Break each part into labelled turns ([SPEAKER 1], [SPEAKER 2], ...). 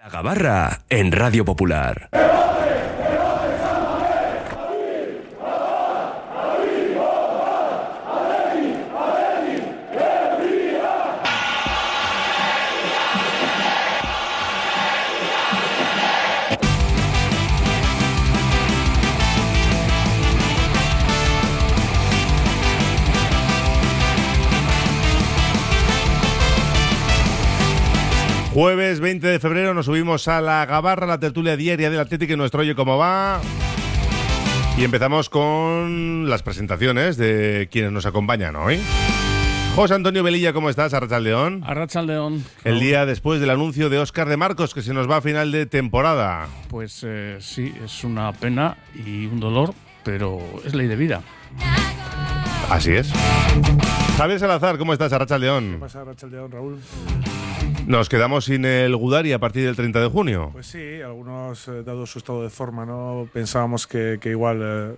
[SPEAKER 1] La Gabarra en Radio Popular.
[SPEAKER 2] Jueves 20 de febrero nos subimos a La Gabarra, la tertulia diaria del Atlético y nuestro Oye Cómo Va. Y empezamos con las presentaciones de quienes nos acompañan hoy. José Antonio Velilla, ¿cómo estás? Arratsaldeón.
[SPEAKER 3] Arratsaldeón.
[SPEAKER 2] El día después del anuncio de Óscar de Marcos, que se nos va a final de temporada.
[SPEAKER 3] Pues sí, es una pena y un dolor, pero es ley de vida.
[SPEAKER 2] Así es. Javier Salazar, ¿cómo estás? Arratsaldeón.
[SPEAKER 4] ¿Qué pasa, Arratsaldeón, Raúl?
[SPEAKER 2] Nos quedamos sin el Gudari a partir del 30 de junio.
[SPEAKER 4] Pues sí, algunos, dado su estado de forma, ¿no? Pensábamos que igual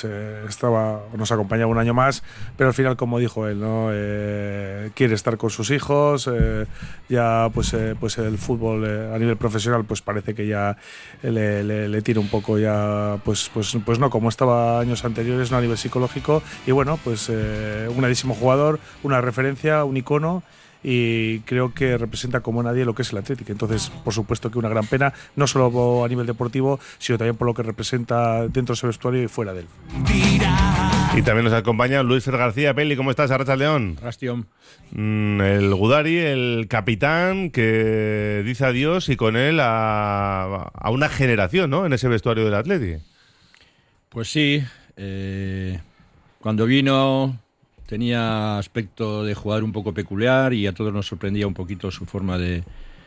[SPEAKER 4] nos acompañaba un año más, pero al final, como dijo él, ¿no? Quiere estar con sus hijos, ya pues el fútbol a nivel profesional pues parece que ya le tira un poco ya pues no como estaba años anteriores, no a nivel psicológico, y bueno, pues un grandísimo jugador, una referencia, un icono, y creo que representa como nadie lo que es el Atlético. Entonces, por supuesto que una gran pena, no solo a nivel deportivo, sino también por lo que representa dentro de ese vestuario y fuera de él.
[SPEAKER 2] Y también nos acompaña Luis Fer García. Peli, ¿cómo estás? Arratsaldeón.
[SPEAKER 5] Rastión.
[SPEAKER 2] El Gudari, el capitán que dice adiós y con él a una generación, ¿no? En ese vestuario del Atlético.
[SPEAKER 5] Pues sí, cuando vino tenía aspecto de jugador un poco peculiar y a todos nos sorprendía un poquito su forma de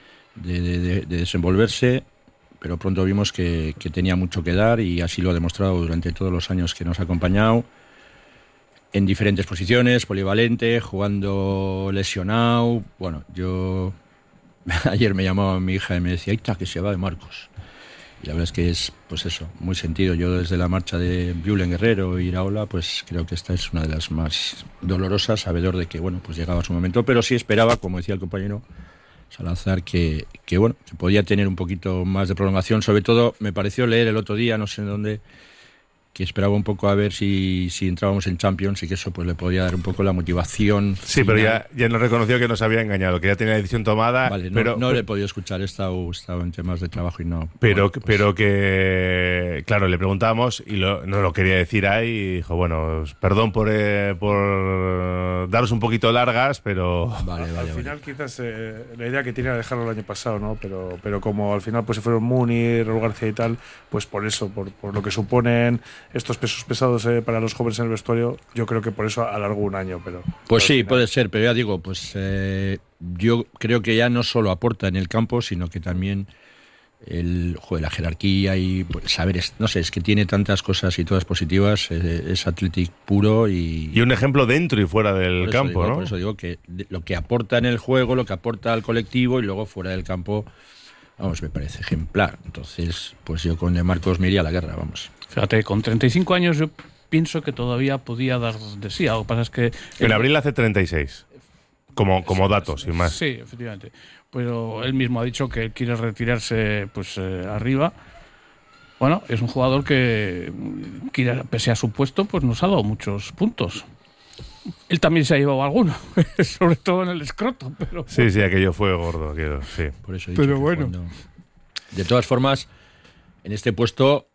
[SPEAKER 5] desenvolverse, pero pronto vimos que tenía mucho que dar y así lo ha demostrado durante todos los años que nos ha acompañado, en diferentes posiciones, polivalente, jugando lesionado. Bueno, yo ayer me llamaba mi hija y me decía, ¡Aita, que se va de Marcos! Y la verdad es que es, pues eso, muy sentido. Yo desde la marcha de Biulen Guerrero y Iraola, pues creo que esta es una de las más dolorosas, sabedor de que, bueno, pues llegaba su momento, pero sí esperaba, como decía el compañero Salazar, que podía tener un poquito más de prolongación. Sobre todo, me pareció leer el otro día, no sé en dónde, que esperaba un poco a ver si entrábamos en Champions y que eso pues le podía dar un poco la motivación.
[SPEAKER 2] Sí, final. Pero ya nos reconoció que nos había engañado, que ya tenía la decisión tomada.
[SPEAKER 5] Vale,
[SPEAKER 2] pero
[SPEAKER 5] no le he podido escuchar, he estado en temas de trabajo y no.
[SPEAKER 2] Pero que, claro, le preguntábamos y no lo quería decir ahí y dijo, bueno, perdón por daros un poquito largas, pero...
[SPEAKER 4] Al final quizás la idea que tenía era dejarlo el año pasado, ¿no? Pero como al final pues se fueron Muni, Raúl García y tal, pues por eso, por lo que suponen estos pesos pesados para los jóvenes en el vestuario, yo creo que por eso alargó un año.
[SPEAKER 5] Pues sí, puede ser, pero ya digo, pues yo creo que ya no solo aporta en el campo, sino que también la jerarquía y pues, saber, no sé, es que tiene tantas cosas y todas positivas, es Athletic puro y
[SPEAKER 2] un ejemplo dentro y fuera del campo, ¿no?
[SPEAKER 5] Por eso digo que lo que aporta en el juego, lo que aporta al colectivo y luego fuera del campo, vamos, me parece ejemplar. Entonces, pues yo con De Marcos me iría a la guerra, vamos.
[SPEAKER 3] Fíjate, con 35 años yo pienso que todavía podía dar de sí. Lo que pasa es que...
[SPEAKER 2] En abril hace 36, como dato, sin más.
[SPEAKER 3] Sí, efectivamente. Pero él mismo ha dicho que quiere retirarse pues arriba. Bueno, es un jugador que, pese a su puesto, pues nos ha dado muchos puntos. Él también se ha llevado alguno, sobre todo en el escroto. Pero...
[SPEAKER 2] Sí, aquello fue gordo, sí.
[SPEAKER 5] Por eso he dicho
[SPEAKER 3] pero bueno.
[SPEAKER 5] De todas formas, en este puesto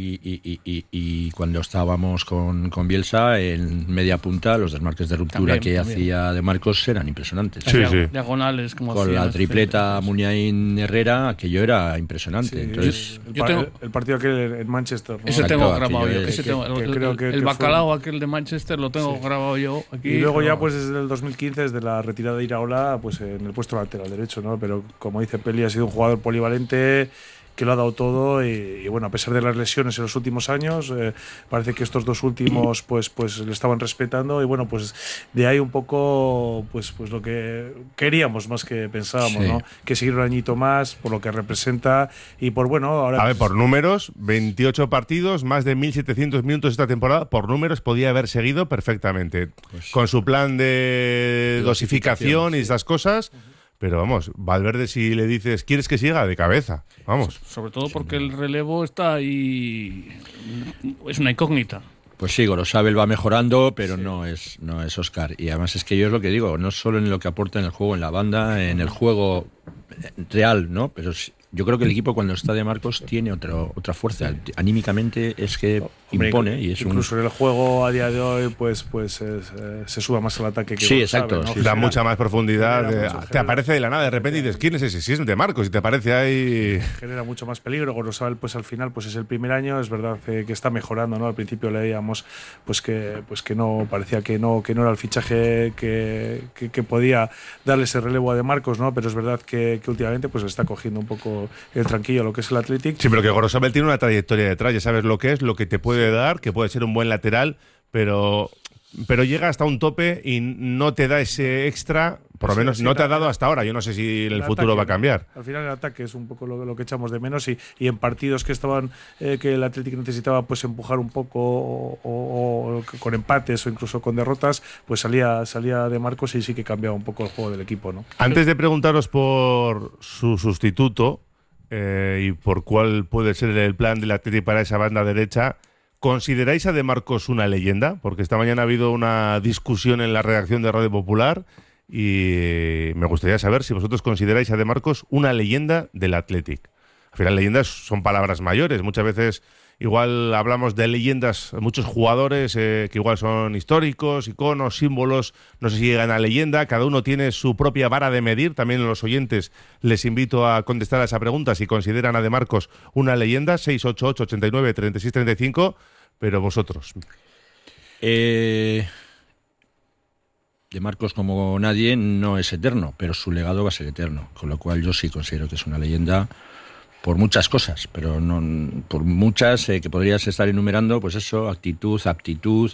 [SPEAKER 5] y cuando estábamos con Bielsa, en media punta, los desmarques de ruptura también. Hacía De Marcos eran impresionantes.
[SPEAKER 2] Sí.
[SPEAKER 3] Diagonales, como
[SPEAKER 5] con la tripleta Muniain Herrera, aquello era impresionante.
[SPEAKER 4] Sí,
[SPEAKER 5] entonces,
[SPEAKER 4] el partido aquel en Manchester, ¿no?
[SPEAKER 3] Ese tengo grabado yo. El bacalao aquel de Manchester lo tengo grabado yo aquí.
[SPEAKER 4] Y luego ya pues desde el 2015, desde la retirada de Iraola, pues en el puesto lateral derecho, ¿no? Pero como dice Peli, ha sido un jugador polivalente que lo ha dado todo y bueno, a pesar de las lesiones en los últimos años, parece que estos dos últimos pues le estaban respetando y bueno, pues de ahí un poco pues lo que queríamos más que pensábamos, sí, ¿no? Que seguir un añito más por lo que representa y por bueno, ahora...
[SPEAKER 2] A ver, por números, 28 partidos, más de 1.700 minutos esta temporada, por números podía haber seguido perfectamente, pues, con su plan de dosificación y esas cosas. Pero vamos, Valverde, si le dices, ¿quieres que siga? De cabeza, vamos.
[SPEAKER 3] Sobre todo porque el relevo está ahí, es una incógnita.
[SPEAKER 5] Pues sí, Gorosabel va mejorando, pero no es Óscar. Y además es que yo es lo que digo, no solo en lo que aporta en el juego, en la banda, en el juego real, ¿no? Pero yo creo que el equipo cuando está de Marcos tiene otra fuerza. Anímicamente es que impone. Y es
[SPEAKER 4] incluso en el juego a día de hoy pues se suba más al ataque que
[SPEAKER 5] sí, exacto,
[SPEAKER 4] ¿no?
[SPEAKER 5] Sí,
[SPEAKER 2] da mucha más profundidad. Te aparece de la nada de repente y dices, ¿quién es ese? Si es de Marcos y te aparece ahí.
[SPEAKER 4] Genera mucho más peligro. Gorosabel pues al final pues es el primer año, es verdad que está mejorando, ¿no? Al principio leíamos pues que no parecía que no era el fichaje que podía darle ese relevo a de Marcos, ¿no? Pero es verdad que últimamente pues le está cogiendo un poco el tranquillo a lo que es el Athletic.
[SPEAKER 2] Sí, pero que Gorosabel tiene una trayectoria detrás, ya sabes lo que es, lo que te puede dar, que puede ser un buen lateral, pero llega hasta un tope y no te da ese extra, por lo menos
[SPEAKER 4] sí,
[SPEAKER 2] no te ha dado hasta ahora. Yo no sé si en el futuro va a cambiar.
[SPEAKER 4] Al final el ataque es un poco lo que echamos de menos y en partidos que estaban que el Athletic necesitaba pues empujar un poco o con empates o incluso con derrotas, pues salía de Marcos y sí que cambiaba un poco el juego del equipo, ¿no?
[SPEAKER 2] Antes de preguntaros por su sustituto y por cuál puede ser el plan del Athletic para esa banda derecha, ¿consideráis a De Marcos una leyenda? Porque esta mañana ha habido una discusión en la redacción de Radio Popular y me gustaría saber si vosotros consideráis a De Marcos una leyenda del Athletic. Al final, leyendas son palabras mayores. Muchas veces igual hablamos de leyendas, muchos jugadores que igual son históricos, iconos, símbolos, no sé si llegan a leyenda. Cada uno tiene su propia vara de medir. También a los oyentes les invito a contestar a esa pregunta si consideran a De Marcos una leyenda. 688 89 36 35. Pero vosotros.
[SPEAKER 5] De Marcos, como nadie, no es eterno, pero su legado va a ser eterno. Con lo cual yo sí considero que es una leyenda por muchas cosas, pero no por muchas que podrías estar enumerando, pues eso, actitud, aptitud,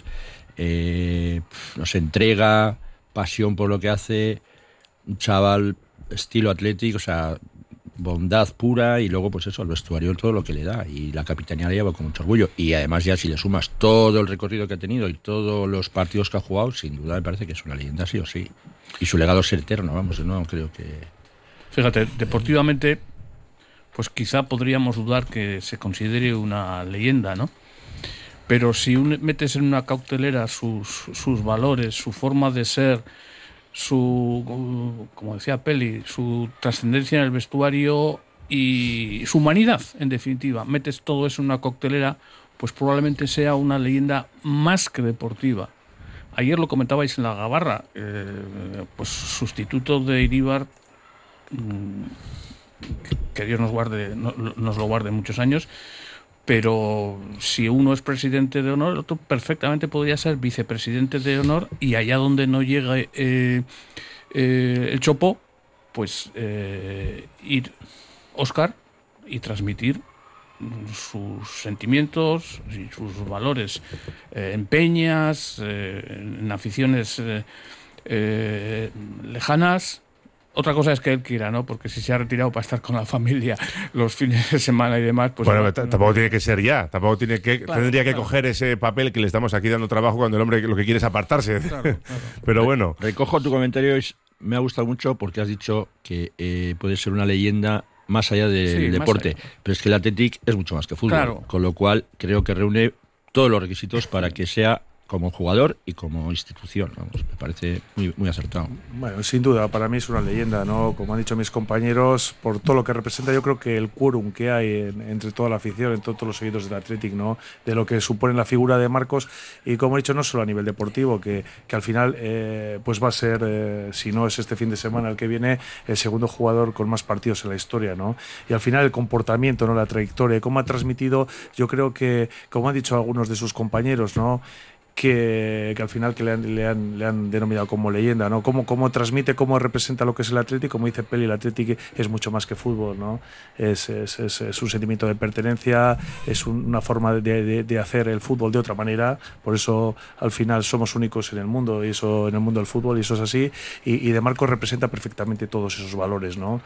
[SPEAKER 5] no sé, entrega, pasión por lo que hace, un chaval estilo Athletic, o sea, bondad pura, y luego pues eso, al vestuario todo lo que le da, y la capitanía la lleva con mucho orgullo, y además ya si le sumas todo el recorrido que ha tenido y todos los partidos que ha jugado, sin duda me parece que es una leyenda sí o sí, y su legado es eterno, vamos, no creo que...
[SPEAKER 3] Fíjate, deportivamente pues quizá podríamos dudar que se considere una leyenda, ¿no? Pero si metes en una cautelera sus valores, su forma de ser, como decía Peli, su trascendencia en el vestuario y su humanidad, en definitiva, metes todo eso en una coctelera, pues probablemente sea una leyenda más que deportiva. Ayer lo comentabais en la Gabarra, pues sustituto de Iríbar, que Dios nos lo guarde muchos años, pero si uno es presidente de honor, el otro perfectamente podría ser vicepresidente de honor, y allá donde no llegue el chopo, pues ir Óscar y transmitir sus sentimientos y sus valores en peñas, en aficiones lejanas. Otra cosa es que él quiera, ¿no? Porque si se ha retirado para estar con la familia los fines de semana y demás, pues...
[SPEAKER 2] Bueno, tampoco tiene que ser ya. Tampoco tiene que... Claro, tendría que coger ese papel que le estamos aquí dando trabajo cuando el hombre lo que quiere es apartarse. Claro. Pero bueno...
[SPEAKER 5] Recojo tu comentario, me ha gustado mucho porque has dicho que puede ser una leyenda más allá del deporte. Allá. Pero es que el Athletic es mucho más que fútbol.
[SPEAKER 3] Claro.
[SPEAKER 5] Con lo cual creo que reúne todos los requisitos para que sea como jugador y como institución, vamos, me parece muy, muy acertado.
[SPEAKER 4] Bueno, sin duda, para mí es una leyenda, ¿no? Como han dicho mis compañeros, por todo lo que representa, yo creo que el quórum que hay entre toda la afición, entre todos los seguidores del Athletic, ¿no? De lo que supone la figura de Marcos, y como he dicho, no solo a nivel deportivo, que al final pues va a ser, si no es este fin de semana el que viene, el segundo jugador con más partidos en la historia, ¿no? Y al final el comportamiento, ¿no? La trayectoria, cómo ha transmitido, yo creo que, como han dicho algunos de sus compañeros, ¿no? Que al final que le han denominado como leyenda, ¿no? Cómo transmite, cómo representa lo que es el Athletic. Como dice Peli, el Athletic es mucho más que fútbol, ¿no? Es un sentimiento de pertenencia, es una forma de hacer el fútbol de otra manera. Por eso al final somos únicos en el mundo, y eso en el mundo del fútbol, y eso es así. Y De Marcos representa perfectamente todos esos valores, ¿no?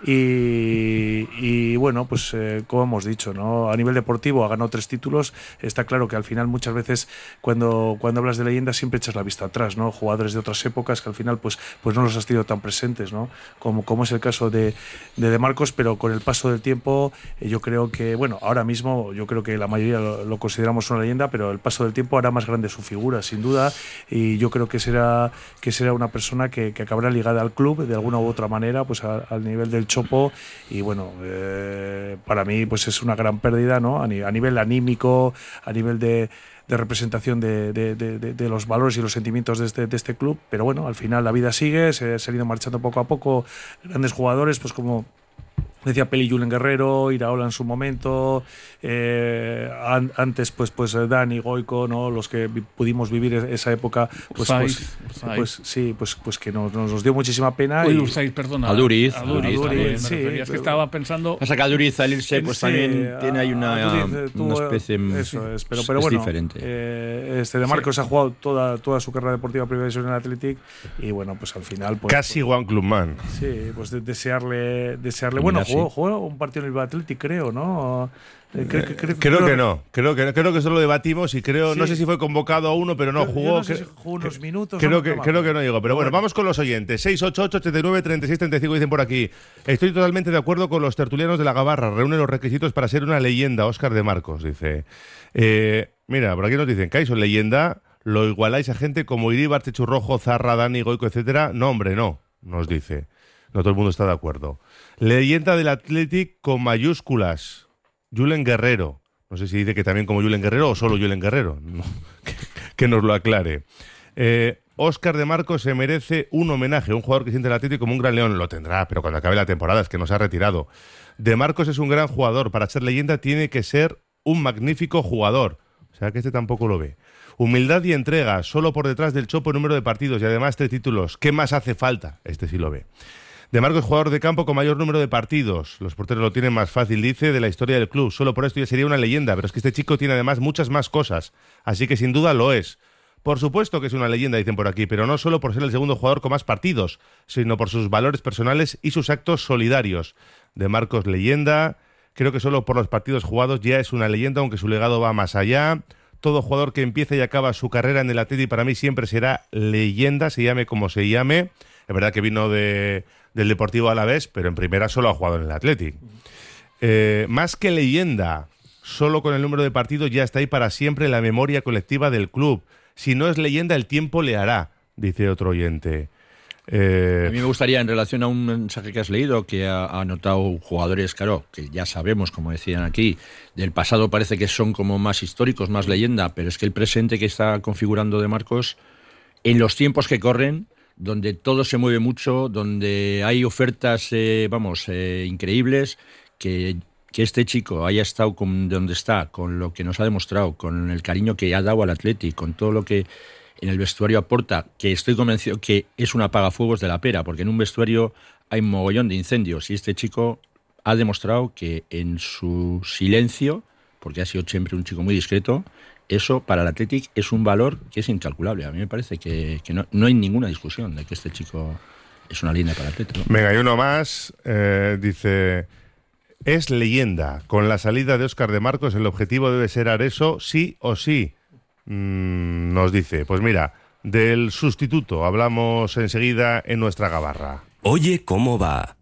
[SPEAKER 4] Y bueno, pues como hemos dicho, ¿no? A nivel deportivo ha ganado 3 títulos. Está claro que al final muchas veces cuando cuando hablas de leyenda siempre echas la vista atrás, ¿no? Jugadores de otras épocas que al final pues no los has tenido tan presentes, ¿no? Como es el caso de Marcos, pero con el paso del tiempo yo creo que, bueno, ahora mismo yo creo que la mayoría lo consideramos una leyenda, pero el paso del tiempo hará más grande su figura, sin duda, y yo creo que será una persona que acabará ligada al club de alguna u otra manera, pues al nivel del Chopo, y bueno, para mí pues es una gran pérdida, ¿no? A nivel anímico, a nivel de representación de los valores y los sentimientos de este club, pero bueno, al final la vida sigue, se han ido marchando poco a poco grandes jugadores, pues como decía Peli, Julen Guerrero, Iraola en su momento, antes pues Dani, Goico, ¿no? Los que pudimos vivir esa época, pues que nos dio muchísima pena.
[SPEAKER 3] Perdona.
[SPEAKER 5] Aduriz
[SPEAKER 3] sí, es que estaba pensando.
[SPEAKER 5] Pasa que Aduriz al irse pues también tiene ahí una especie
[SPEAKER 4] eso es, pero bueno,
[SPEAKER 5] diferente.
[SPEAKER 4] De Marcos ha jugado toda su carrera deportiva primera división en el Athletic y bueno, pues al final pues,
[SPEAKER 2] casi One Club Man.
[SPEAKER 4] Sí, pues desearle bueno, jugó un partido en el Athletic, creo, ¿no?
[SPEAKER 2] Creo que no. Creo que eso lo debatimos y creo, no sé si fue convocado a uno, pero no jugó.
[SPEAKER 4] No sé si jugó unos minutos.
[SPEAKER 2] Creo que no llegó. Pero bueno, vamos con los oyentes. 688-89-36-35 dicen por aquí. Estoy totalmente de acuerdo con los tertulianos de la Gabarra. Reúne los requisitos para ser una leyenda. Óscar de Marcos dice. Mira, por aquí nos dicen, Kaiso, leyenda, lo igualáis a gente como Iribar, Churrojo, Zarra, Dani, Goico, etcétera. No, hombre, no, nos dice. No todo el mundo está de acuerdo. Leyenda del Athletic con mayúsculas. Julen Guerrero. No sé si dice que también como Julen Guerrero o solo Julen Guerrero. No, que nos lo aclare. Óscar de Marcos se merece un homenaje. Un jugador que siente el Athletic como un gran león. Lo tendrá, pero cuando acabe la temporada, es que nos ha retirado. De Marcos es un gran jugador. Para ser leyenda tiene que ser un magnífico jugador. O sea que este tampoco lo ve. Humildad y entrega. Solo por detrás del Chopo número de partidos y además 3 títulos. ¿Qué más hace falta? Este sí lo ve. De Marcos, jugador de campo con mayor número de partidos. Los porteros lo tienen más fácil, dice, de la historia del club. Solo por esto ya sería una leyenda, pero es que este chico tiene además muchas más cosas. Así que sin duda lo es. Por supuesto que es una leyenda, dicen por aquí, pero no solo por ser el segundo jugador con más partidos, sino por sus valores personales y sus actos solidarios. De Marcos, leyenda. Creo que solo por los partidos jugados ya es una leyenda, aunque su legado va más allá. Todo jugador que empieza y acaba su carrera en el Athletic para mí siempre será leyenda, se llame como se llame. Es verdad que vino del Deportivo Alavés, pero en primera solo ha jugado en el Athletic. Más que leyenda, solo con el número de partidos ya está ahí para siempre en la memoria colectiva del club. Si no es leyenda, el tiempo le hará, dice otro oyente.
[SPEAKER 5] A mí me gustaría, en relación a un mensaje que has leído, que ha anotado jugadores, claro, que ya sabemos, como decían aquí, del pasado parece que son como más históricos, más leyenda, pero es que el presente que está configurando de Marcos, en los tiempos que corren, donde todo se mueve mucho, donde hay ofertas, increíbles, que este chico haya estado donde está, con lo que nos ha demostrado, con el cariño que ha dado al Athletic, con todo lo que en el vestuario aporta, que estoy convencido que es un apagafuegos de la pera, porque en un vestuario hay un mogollón de incendios y este chico ha demostrado que en su silencio, porque ha sido siempre un chico muy discreto, eso para el Athletic es un valor que es incalculable. A mí me parece que no hay ninguna discusión de que este chico es una leyenda para el Athletic, ¿no?
[SPEAKER 2] Venga, y uno más, dice, es leyenda. Con la salida de Óscar de Marcos el objetivo debe ser Areso, sí o sí. Nos dice, pues mira, del sustituto hablamos enseguida en nuestra Gabarra.
[SPEAKER 1] Oye, ¿cómo va?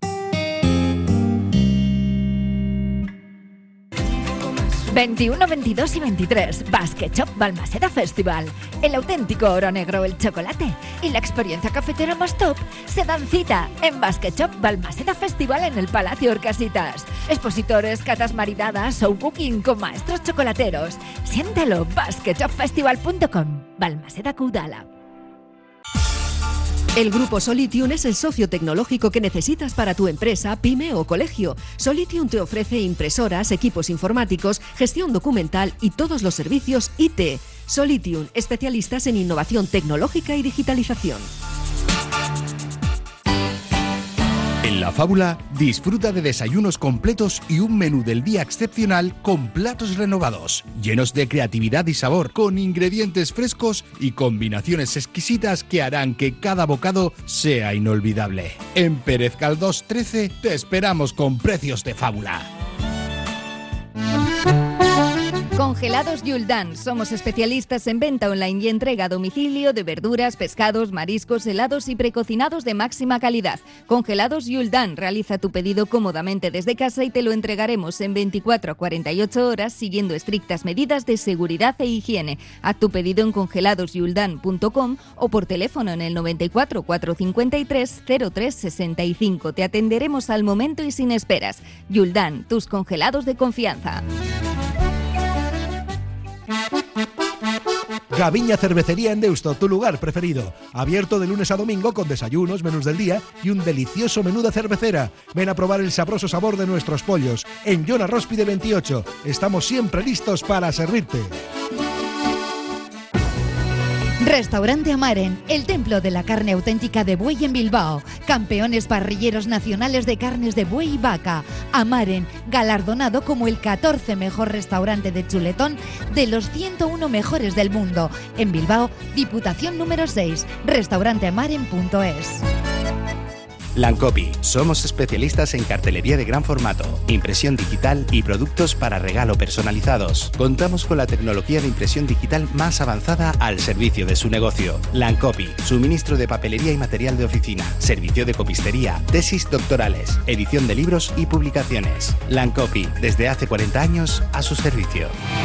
[SPEAKER 6] 21, 22 y 23. Basket Shop Balmaseda Festival. El auténtico oro negro, el chocolate y la experiencia cafetera más top se dan cita en Basket Shop Balmaseda Festival en el Palacio Orcasitas. Expositores, catas maridadas, show cooking con maestros chocolateros. Siéntelo, basketshopfestival.com. Balmaseda Kudala.
[SPEAKER 7] El Grupo Solitium es el socio tecnológico que necesitas para tu empresa, pyme o colegio. Solitium te ofrece impresoras, equipos informáticos, gestión documental y todos los servicios IT. Solitium, especialistas en innovación tecnológica y digitalización.
[SPEAKER 8] En La Fábula, disfruta de desayunos completos y un menú del día excepcional con platos renovados, llenos de creatividad y sabor, con ingredientes frescos y combinaciones exquisitas que harán que cada bocado sea inolvidable. En Pérez Caldós 13 te esperamos con precios de fábula.
[SPEAKER 6] Congelados Yuldan. Somos especialistas en venta online y entrega a domicilio de verduras, pescados, mariscos, helados y precocinados de máxima calidad. Congelados Yuldan. Realiza tu pedido cómodamente desde casa y te lo entregaremos en 24 a 48 horas siguiendo estrictas medidas de seguridad e higiene. Haz tu pedido en congeladosyuldan.com o por teléfono en el 94 453 0365. Te atenderemos al momento y sin esperas. Yuldan, tus congelados de confianza.
[SPEAKER 9] Gaviña Cervecería en Deusto, tu lugar preferido. Abierto de lunes a domingo con desayunos, menús del día y un delicioso menú de cervecera. Ven a probar el sabroso sabor de nuestros pollos. En Joan Róspide 28. Estamos siempre listos para servirte.
[SPEAKER 10] Restaurante Amaren, el templo de la carne auténtica de buey en Bilbao. Campeones parrilleros nacionales de carnes de buey y vaca. Amaren, galardonado como el 14 mejor restaurante de chuletón de los 101 mejores del mundo. En Bilbao, Diputación número 6, restauranteamaren.es.
[SPEAKER 11] Lancopi. Somos especialistas en cartelería de gran formato, impresión digital y productos para regalo personalizados. Contamos con la tecnología de impresión digital más avanzada al servicio de su negocio. Lancopi. Suministro de papelería y material de oficina, servicio de copistería, tesis doctorales, edición de libros y publicaciones. Lancopi. Desde hace 40 años a su servicio.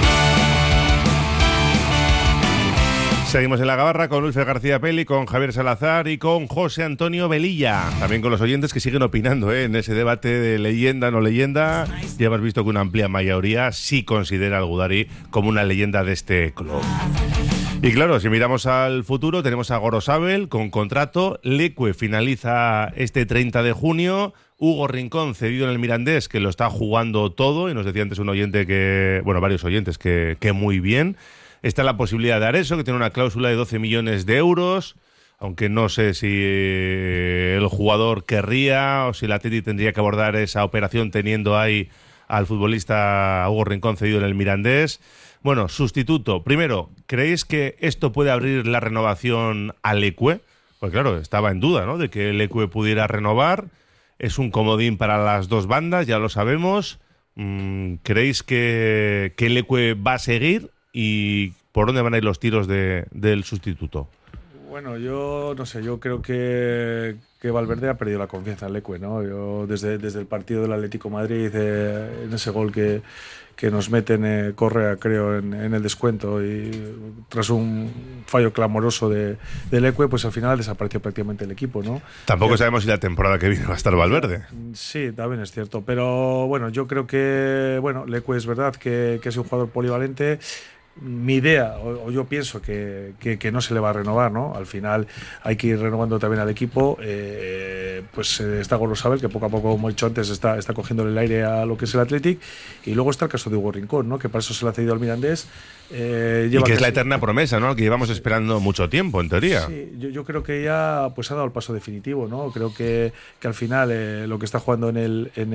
[SPEAKER 2] Seguimos en la Gabarra con Luis García Peli, con Javier Salazar y con José Antonio Velilla. También con los oyentes que siguen opinando en ese debate de leyenda, no leyenda. Ya hemos visto que una amplia mayoría sí considera al Gudari como una leyenda de este club. Y claro, si miramos al futuro, tenemos a Gorosabel con contrato. Leque finaliza este 30 de junio. Hugo Rincón cedido en el Mirandés, que lo está jugando todo. Y nos decía antes un oyente que, bueno, varios oyentes que muy bien. Está la posibilidad de Areso, que tiene una cláusula de 12 millones de euros, aunque no sé si el jugador querría o si el Atleti tendría que abordar esa operación teniendo ahí al futbolista Hugo Rincón cedido en el Mirandés. Bueno, sustituto. Primero, ¿creéis que esto puede abrir la renovación a Leque? Pues claro, estaba en duda, ¿no?, de que Leque pudiera renovar. Es un comodín para las dos bandas, ya lo sabemos. ¿Creéis que Leque va a seguir? ¿Y por dónde van a ir los tiros del sustituto?
[SPEAKER 4] Bueno, yo no sé, yo creo que Valverde ha perdido la confianza en Leque, ¿no? Yo desde el partido del Atlético de Madrid, en ese gol que nos meten Correa, creo, en el descuento, y tras un fallo clamoroso de Leque, pues al final desapareció prácticamente el equipo, ¿no?
[SPEAKER 2] Tampoco sabemos si la temporada que viene va a estar Valverde.
[SPEAKER 4] Sí, también es cierto, pero bueno, yo creo que Leque es verdad que es un jugador polivalente. Mi idea, o yo pienso que no se le va a renovar, ¿no? Al final hay que ir renovando también al equipo. Está Gorosabel, que poco a poco, como he dicho antes, está cogiendo el aire a lo que es el Athletic. Y luego está el caso de Hugo Rincón, ¿no?, que para eso se le ha cedido al Mirandés.
[SPEAKER 2] Y que es la eterna promesa, ¿no?, que llevamos esperando mucho tiempo, en teoría.
[SPEAKER 4] Sí, yo creo que ya pues ha dado el paso definitivo, ¿no? Creo que al final lo que está jugando en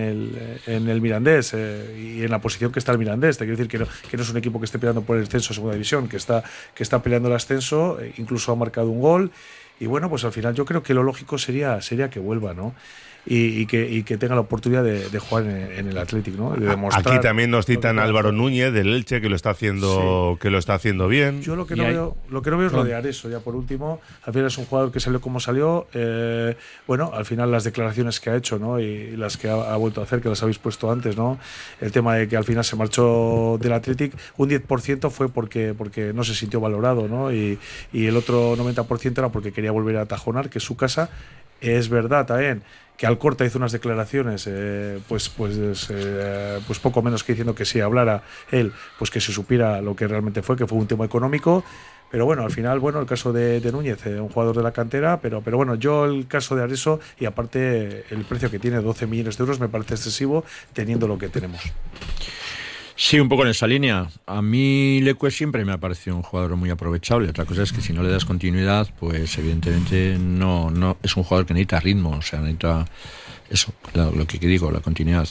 [SPEAKER 4] el Mirandés y en la posición que está el Mirandés, te quiero decir que no es un equipo que esté peleando por el ascenso a segunda división, que está peleando el ascenso, incluso ha marcado un gol. Y bueno, pues al final yo creo que lo lógico sería que vuelva, ¿no? Y que tenga la oportunidad de jugar en el Athletic, ¿no? De demostrar.
[SPEAKER 2] Aquí también nos citan a Álvaro Núñez del Elche, que lo está haciendo, sí, que lo está haciendo bien.
[SPEAKER 4] Yo lo que no veo es lo de Areso, ya por último. Al final es un jugador que salió como salió. Al final las declaraciones que ha hecho, ¿no?, y las que ha vuelto a hacer, que las habéis puesto antes, ¿no? El tema de que al final se marchó del Athletic, un 10% fue porque no se sintió valorado, ¿no? Y el otro 90% era porque quería volver a Tajonar, que es su casa. Es verdad también que Alcorta hizo unas declaraciones, pues poco menos que diciendo que si hablara él, pues que se supiera lo que realmente fue, que fue un tema económico. Pero bueno, al final, el caso de Núñez, un jugador de la cantera, pero bueno, yo el caso de Areso, y aparte el precio que tiene, 12 millones de euros, me parece excesivo teniendo lo que tenemos.
[SPEAKER 5] Sí, un poco en esa línea. A mí Leque siempre me ha parecido un jugador muy aprovechable. Otra cosa es que si no le das continuidad, pues evidentemente no es un jugador que necesita ritmo, o sea, necesita eso, lo que digo, la continuidad.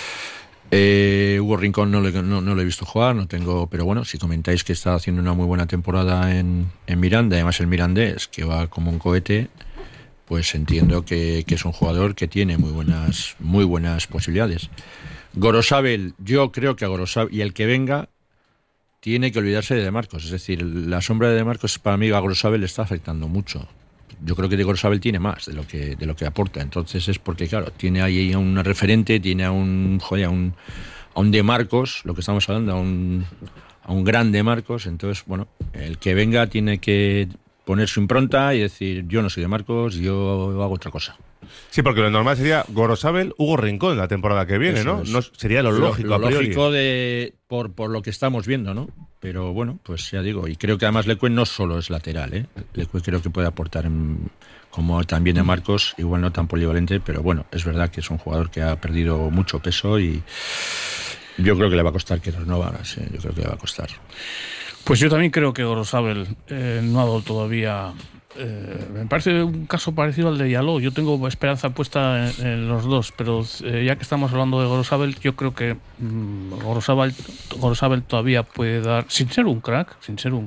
[SPEAKER 5] Hugo Rincón no lo he visto jugar, no tengo, pero bueno, si comentáis que está haciendo una muy buena temporada en Miranda, además el Mirandés, que va como un cohete, pues entiendo que es un jugador que tiene muy buenas posibilidades. Gorosabel, yo creo que a Gorosabel y el que venga tiene que olvidarse de Marcos. Es decir, la sombra de Marcos para mí a Gorosabel le está afectando mucho. Yo creo que de Gorosabel tiene más de lo que aporta. Entonces es porque, claro, tiene ahí a un referente, tiene a un de Marcos, lo que estamos hablando, a un gran de Marcos. Entonces, bueno, el que venga tiene que poner su impronta y decir, yo no soy de Marcos, yo hago otra cosa.
[SPEAKER 2] Sí, porque lo normal sería Gorosabel, Hugo Rincón la temporada que viene, ¿no? No sería lo lógico.
[SPEAKER 5] Lo lógico por lo que estamos viendo, ¿no? Pero bueno, pues ya digo, y creo que además Leque no solo es lateral, ¿eh? Leque creo que puede aportar como también de Marcos, igual no tan polivalente, pero bueno, es verdad que es un jugador que ha perdido mucho peso y yo creo que le va a costar que renovara, sí, yo creo que le va a costar.
[SPEAKER 3] Pues yo también creo que Gorosabel no ha dado todavía. Me parece un caso parecido al de Yaló. Yo tengo esperanza puesta en los dos, pero ya que estamos hablando de Gorosabel, yo creo que Gorosabel todavía puede dar, sin ser un crack,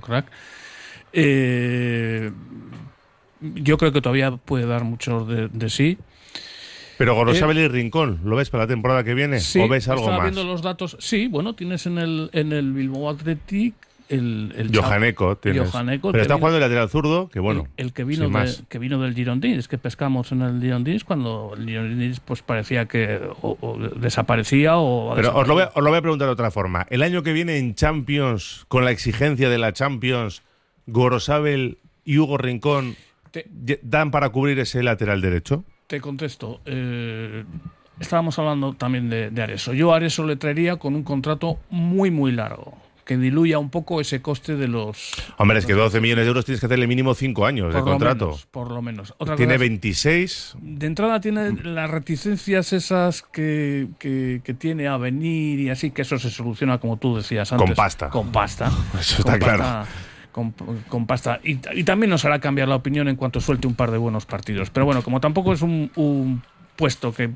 [SPEAKER 3] yo creo que todavía puede dar mucho de sí.
[SPEAKER 2] Pero Gorosabel y Rincón, ¿lo ves para la temporada que viene?
[SPEAKER 3] Sí,
[SPEAKER 2] ¿O ves algo más?
[SPEAKER 3] viendo los datos. Sí, bueno, tienes en el Bilbao Athletic el
[SPEAKER 2] Johaneko tienes. Pero está jugando el lateral zurdo, que bueno.
[SPEAKER 3] El que vino del Girondins, que pescamos en el Girondins cuando el Girondins pues parecía que o desaparecía o.
[SPEAKER 2] Pero os lo voy a preguntar de otra forma. El año que viene en Champions, con la exigencia de la Champions, Gorosabel y Hugo Rincón dan para cubrir ese lateral derecho.
[SPEAKER 3] Te contesto. Estábamos hablando también de Areso. Yo a Areso le traería con un contrato muy, muy largo, que diluya un poco ese coste de los...
[SPEAKER 2] Hombre, es que 12 millones de euros tienes que hacerle mínimo 5 años de contrato.
[SPEAKER 3] Por lo menos.
[SPEAKER 2] Tiene 26.
[SPEAKER 3] De entrada tiene las reticencias esas que tiene a venir y así, que eso se soluciona, como tú decías antes.
[SPEAKER 2] Con pasta. Eso
[SPEAKER 3] con
[SPEAKER 2] está
[SPEAKER 3] pasta,
[SPEAKER 2] claro.
[SPEAKER 3] Con pasta. Y también nos hará cambiar la opinión en cuanto suelte un par de buenos partidos. Pero bueno, como tampoco es un puesto que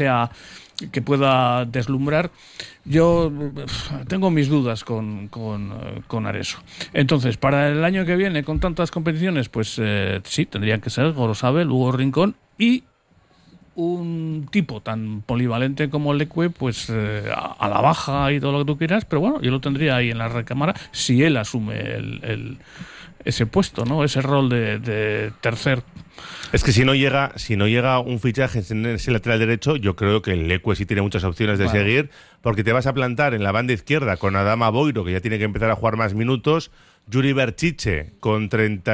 [SPEAKER 3] pueda deslumbrar, yo tengo mis dudas con Areso. Entonces, para el año que viene, con tantas competiciones, pues sí, tendrían que ser Gorosabel, Hugo Rincón y un tipo tan polivalente como Leque, pues a la baja y todo lo que tú quieras, pero bueno, yo lo tendría ahí en la recámara si él asume ese puesto, ¿no? Ese rol de tercer.
[SPEAKER 2] Es que si no llega un fichaje en ese lateral derecho, yo creo que el Leque sí tiene muchas opciones de seguir, porque te vas a plantar en la banda izquierda con Adama Boiro, que ya tiene que empezar a jugar más minutos, Yuri Berchiche con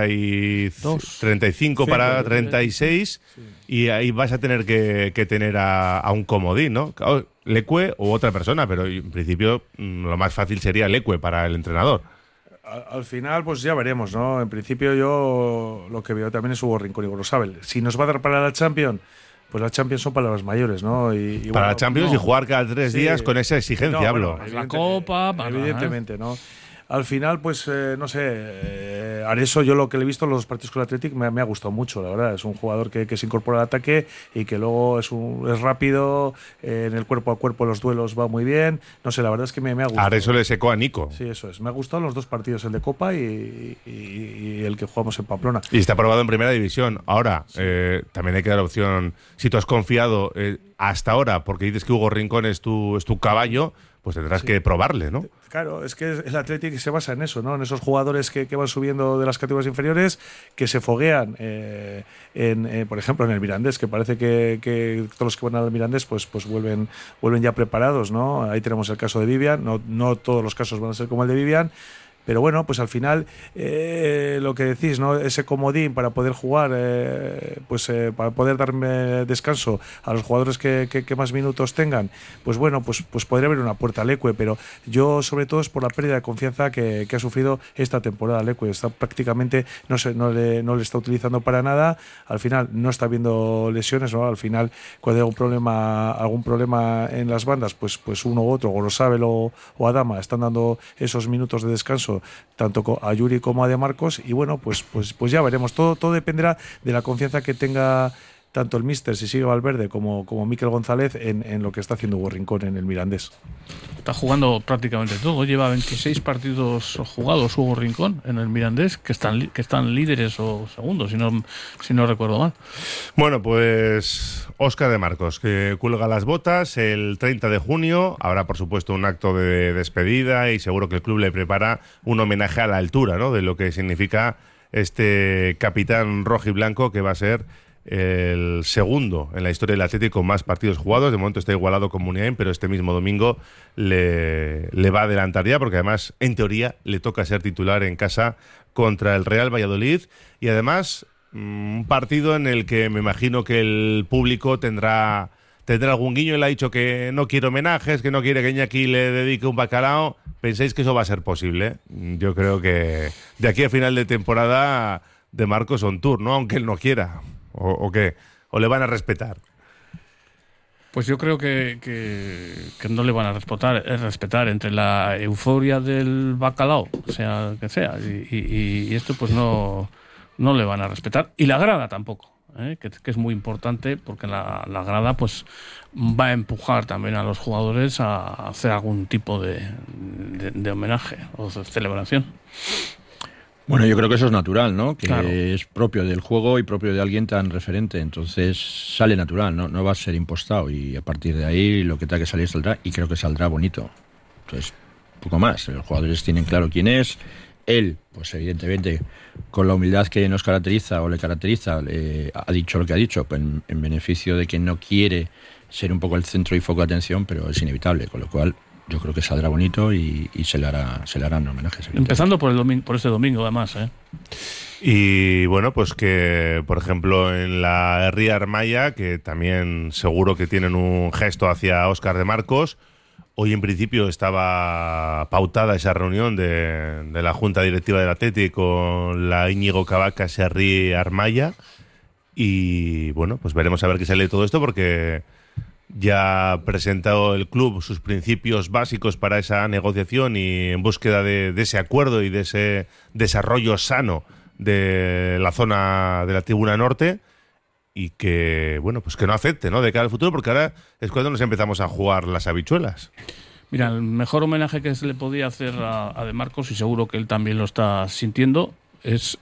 [SPEAKER 2] 35 para 36, y ahí vas a tener que tener a un comodín, ¿no? Leque o otra persona, pero en principio lo más fácil sería Leque para el entrenador.
[SPEAKER 4] Al final, pues ya veremos, ¿no? En principio yo lo que veo también es Hugo Rincón y Gorosabel. Si nos va a dar para la Champions, pues la Champions son palabras mayores, ¿no? Y
[SPEAKER 2] para la Champions y jugar cada 3 días con esa exigencia, hablo.
[SPEAKER 3] Bueno, la Copa,
[SPEAKER 4] evidentemente, ¿no? Al final, pues no sé, Areso, yo lo que le he visto en los partidos con el Athletic me ha gustado mucho, la verdad. Es un jugador que se incorpora al ataque y que luego es rápido, en el cuerpo a cuerpo los duelos va muy bien. No sé, la verdad es que me ha gustado.
[SPEAKER 2] Areso le secó a Nico.
[SPEAKER 4] Sí, eso es. Me ha gustado los dos partidos, el de Copa y el que jugamos en Pamplona.
[SPEAKER 2] Y está aprobado en Primera División. Ahora, sí. También hay que dar opción, si tú has confiado hasta ahora, porque dices que Hugo Rincón es tu caballo, pues tendrás que probarle, ¿no?
[SPEAKER 4] Claro, es que el Athletic se basa en eso, ¿no? En esos jugadores que van subiendo de las categorías inferiores, que se foguean, por ejemplo, en el Mirandés, que parece que todos los que van al Mirandés pues vuelven ya preparados, ¿no? Ahí tenemos el caso de Vivian, no todos los casos van a ser como el de Vivian, pero bueno, pues al final lo que decís, ¿no? Ese comodín para poder jugar, para poder darme descanso a los jugadores que más minutos tengan, pues bueno, pues podría haber una puerta a Leque, pero yo sobre todo es por la pérdida de confianza que ha sufrido esta temporada Leque. Está prácticamente no le está utilizando para nada, al final no está viendo lesiones, ¿no? Al final cuando hay algún problema en las bandas, pues uno u otro, Gorosabel o Adama, están dando esos minutos de descanso tanto a Yuri como a De Marcos, y bueno, pues ya veremos. Todo dependerá de la confianza que tenga tanto el míster, si sigue Valverde, como Mikel González en lo que está haciendo Hugo Rincón en el Mirandés.
[SPEAKER 3] está jugando prácticamente todo. Lleva 26 partidos jugados Hugo Rincón en el Mirandés, que están líderes o segundos, si no recuerdo mal.
[SPEAKER 2] Bueno, pues Óscar de Marcos, que cuelga las botas el 30 de junio. Habrá, por supuesto, un acto de despedida y seguro que el club le prepara un homenaje a la altura, ¿no?, de lo que significa este capitán rojiblanco, que va a ser el segundo en la historia del Atlético con más partidos jugados. De momento está igualado con Muniain, pero este mismo domingo le va a adelantar ya, porque además, en teoría, le toca ser titular en casa contra el Real Valladolid. Y además, un partido en el que me imagino que el público tendrá algún guiño. Él ha dicho que no quiere homenajes, que no quiere que Iñaki le dedique un bacalao. ¿Pensáis que eso va a ser posible? Yo creo que de aquí a final de temporada de Marcos on tour, ¿no? Aunque él no quiera. ¿O qué? ¿O le van a respetar?
[SPEAKER 3] Pues yo creo que no le van a respetar entre la euforia del bacalao, sea que sea, y esto pues no le van a respetar. Y la grada tampoco, que es muy importante, porque la grada pues va a empujar también a los jugadores a hacer algún tipo de homenaje o de celebración.
[SPEAKER 5] Bueno, yo creo que eso es natural, ¿no? Que
[SPEAKER 3] claro,
[SPEAKER 5] es propio del juego y propio de alguien tan referente. Entonces sale natural, no va a ser impostado. Y a partir de ahí lo que tenga que salir saldrá, y creo que saldrá bonito. Entonces, poco más. Los jugadores tienen claro quién es. Él, pues evidentemente, con la humildad que nos caracteriza o le caracteriza, ha dicho lo que ha dicho, pues, en beneficio de que no quiere ser un poco el centro y foco de atención, pero es inevitable. Con lo cual, yo creo que saldrá bonito y se le harán homenajes.
[SPEAKER 3] Empezando por este domingo, además.
[SPEAKER 2] Y bueno, pues que, por ejemplo, en la Ría Armaya, que también seguro que tienen un gesto hacia Óscar de Marcos, hoy en principio estaba pautada esa reunión de la Junta Directiva del Atlético con la Íñigo Cabacas y Ría Armaya. Y bueno, pues veremos a ver qué sale de todo esto, porque ya ha presentado el club sus principios básicos para esa negociación y en búsqueda de ese acuerdo y de ese desarrollo sano de la zona de la Tribuna Norte, y que, bueno, pues que no acepte, ¿no?, de cara al futuro, porque ahora es cuando nos empezamos a jugar las habichuelas.
[SPEAKER 3] Mira, el mejor homenaje que se le podía hacer a De Marcos, y seguro que él también lo está sintiendo, es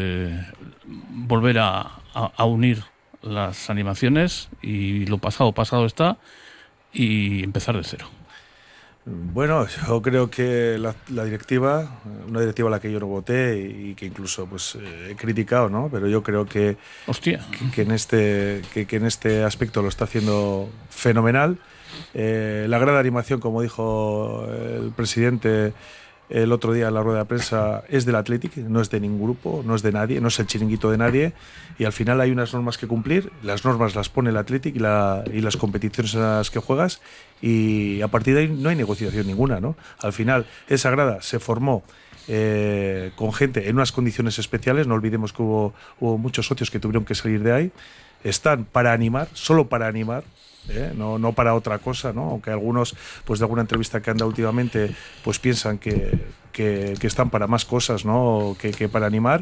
[SPEAKER 3] volver a unir las animaciones, y lo pasado está, y empezar de cero.
[SPEAKER 4] Bueno, yo creo que la directiva, una directiva a la que yo no voté y que incluso pues he criticado, ¿no? Pero yo creo que en este aspecto lo está haciendo fenomenal. La grada de animación, como dijo el presidente el otro día en la rueda de prensa, es del Athletic, no es de ningún grupo, no es de nadie, no es el chiringuito de nadie, y al final hay unas normas que cumplir. Las normas las pone el Athletic y las competiciones en las que juegas, y a partir de ahí no hay negociación ninguna, ¿no? Al final esa grada se formó con gente en unas condiciones especiales. No olvidemos que hubo muchos socios que tuvieron que salir de ahí. Están para animar, solo para animar, no para otra cosa, ¿no? Aunque algunos, pues de alguna entrevista que anda últimamente, pues piensan que están para más cosas, ¿no?, que para animar.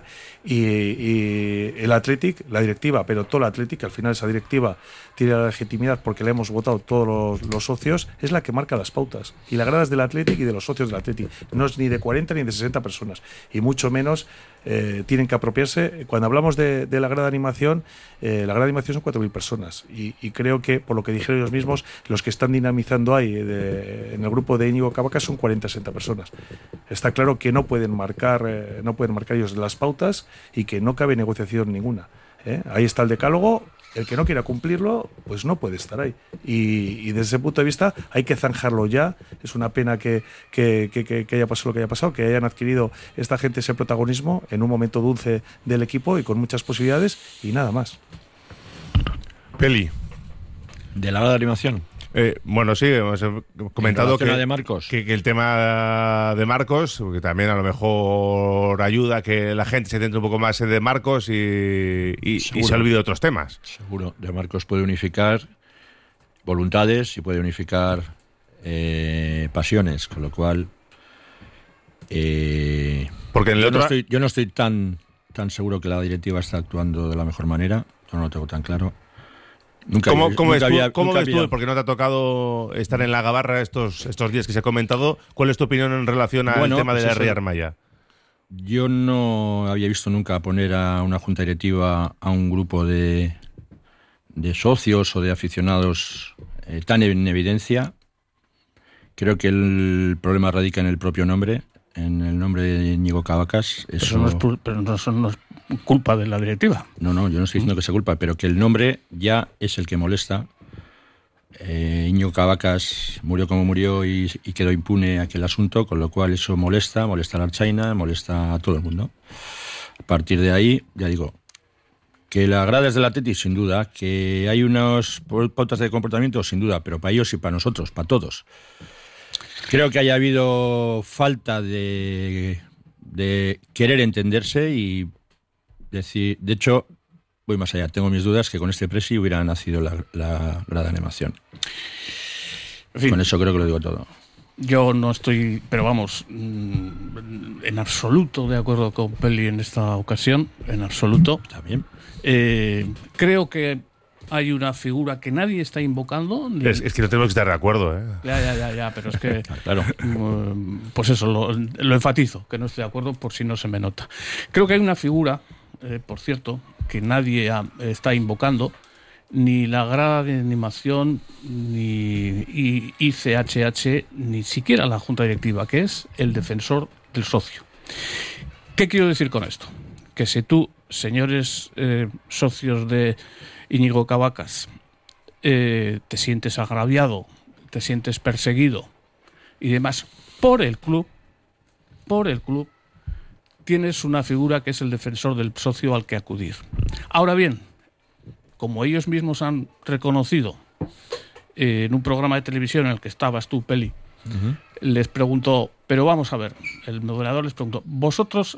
[SPEAKER 4] Y el Athletic, la directiva, pero todo el Athletic, al final esa directiva tiene la legitimidad porque la hemos votado todos los socios, es la que marca las pautas. Y la grada es del Athletic y de los socios del Athletic. No es ni de 40 ni de 60 personas. Y mucho menos tienen que apropiarse. Cuando hablamos de la grada de animación, la grada de animación son 4.000 personas. Y creo que, por lo que dijeron ellos mismos, los que están dinamizando ahí en el grupo de Íñigo Cabacas son 40-60 personas. Está claro que no pueden marcar ellos las pautas y que no cabe negociación ninguna. Ahí está el decálogo. El que no quiera cumplirlo, pues no puede estar ahí. Y desde ese punto de vista hay que zanjarlo ya. Es una pena que haya pasado lo que haya pasado, que hayan adquirido esta gente ese protagonismo en un momento dulce del equipo y con muchas posibilidades, y nada más.
[SPEAKER 2] Peli.
[SPEAKER 5] ¿De la grada de animación?
[SPEAKER 2] Bueno, sí, hemos comentado que el tema de Marcos, que también a lo mejor ayuda a que la gente se centre un poco más en De Marcos y se olvide de otros temas.
[SPEAKER 5] Seguro. De Marcos puede unificar voluntades y puede unificar pasiones, con lo cual
[SPEAKER 2] porque
[SPEAKER 5] yo no estoy tan seguro que la directiva está actuando de la mejor manera. Yo no lo tengo tan claro.
[SPEAKER 2] ¿Cómo ves tú? Porque no te ha tocado estar en la Gabarra estos días que se ha comentado. ¿Cuál es tu opinión en relación al tema de la Ría Armaya?
[SPEAKER 5] Yo no había visto nunca poner a una junta directiva a un grupo de socios o de aficionados tan en evidencia. Creo que el problema radica en el propio nombre, en el nombre de Íñigo Cabacas. Eso
[SPEAKER 3] pero no es culpa de la directiva.
[SPEAKER 5] No, yo no estoy diciendo que sea culpa, pero que el nombre ya es el que molesta. Íñigo Cabacas murió como murió y quedó impune aquel asunto, con lo cual eso molesta a la Archaina, molesta a todo el mundo. A partir de ahí, ya digo, que la grada es del Atleti, sin duda, que hay unas pautas de comportamiento, sin duda, pero para ellos y para nosotros, para todos. Creo que haya habido falta de querer entenderse y decir, de hecho, voy más allá, tengo mis dudas que con este presi hubiera nacido la grada de animación. En fin, con eso creo que lo digo todo.
[SPEAKER 3] Yo no estoy, pero vamos, en absoluto de acuerdo con Peli en esta ocasión, en absoluto.
[SPEAKER 5] Está bien.
[SPEAKER 3] Creo que hay una figura que nadie está invocando.
[SPEAKER 2] Es que no tenemos que estar de acuerdo, ¿eh?
[SPEAKER 3] Ya, pero es que...
[SPEAKER 5] Claro.
[SPEAKER 3] Pues eso, lo enfatizo, que no estoy de acuerdo por si no se me nota. Creo que hay una figura, por cierto, que nadie está invocando, ni la grada de animación, ni ICHH, ni siquiera la junta directiva, que es el defensor del socio. ¿Qué quiero decir con esto? Que si tú, señores socios de Íñigo Cabacas, te sientes agraviado, te sientes perseguido y demás por el club, tienes una figura que es el defensor del socio al que acudir. Ahora bien, como ellos mismos han reconocido en un programa de televisión en el que estabas tú, Peli, les preguntó, pero vamos a ver, el moderador les preguntó, ¿vosotros,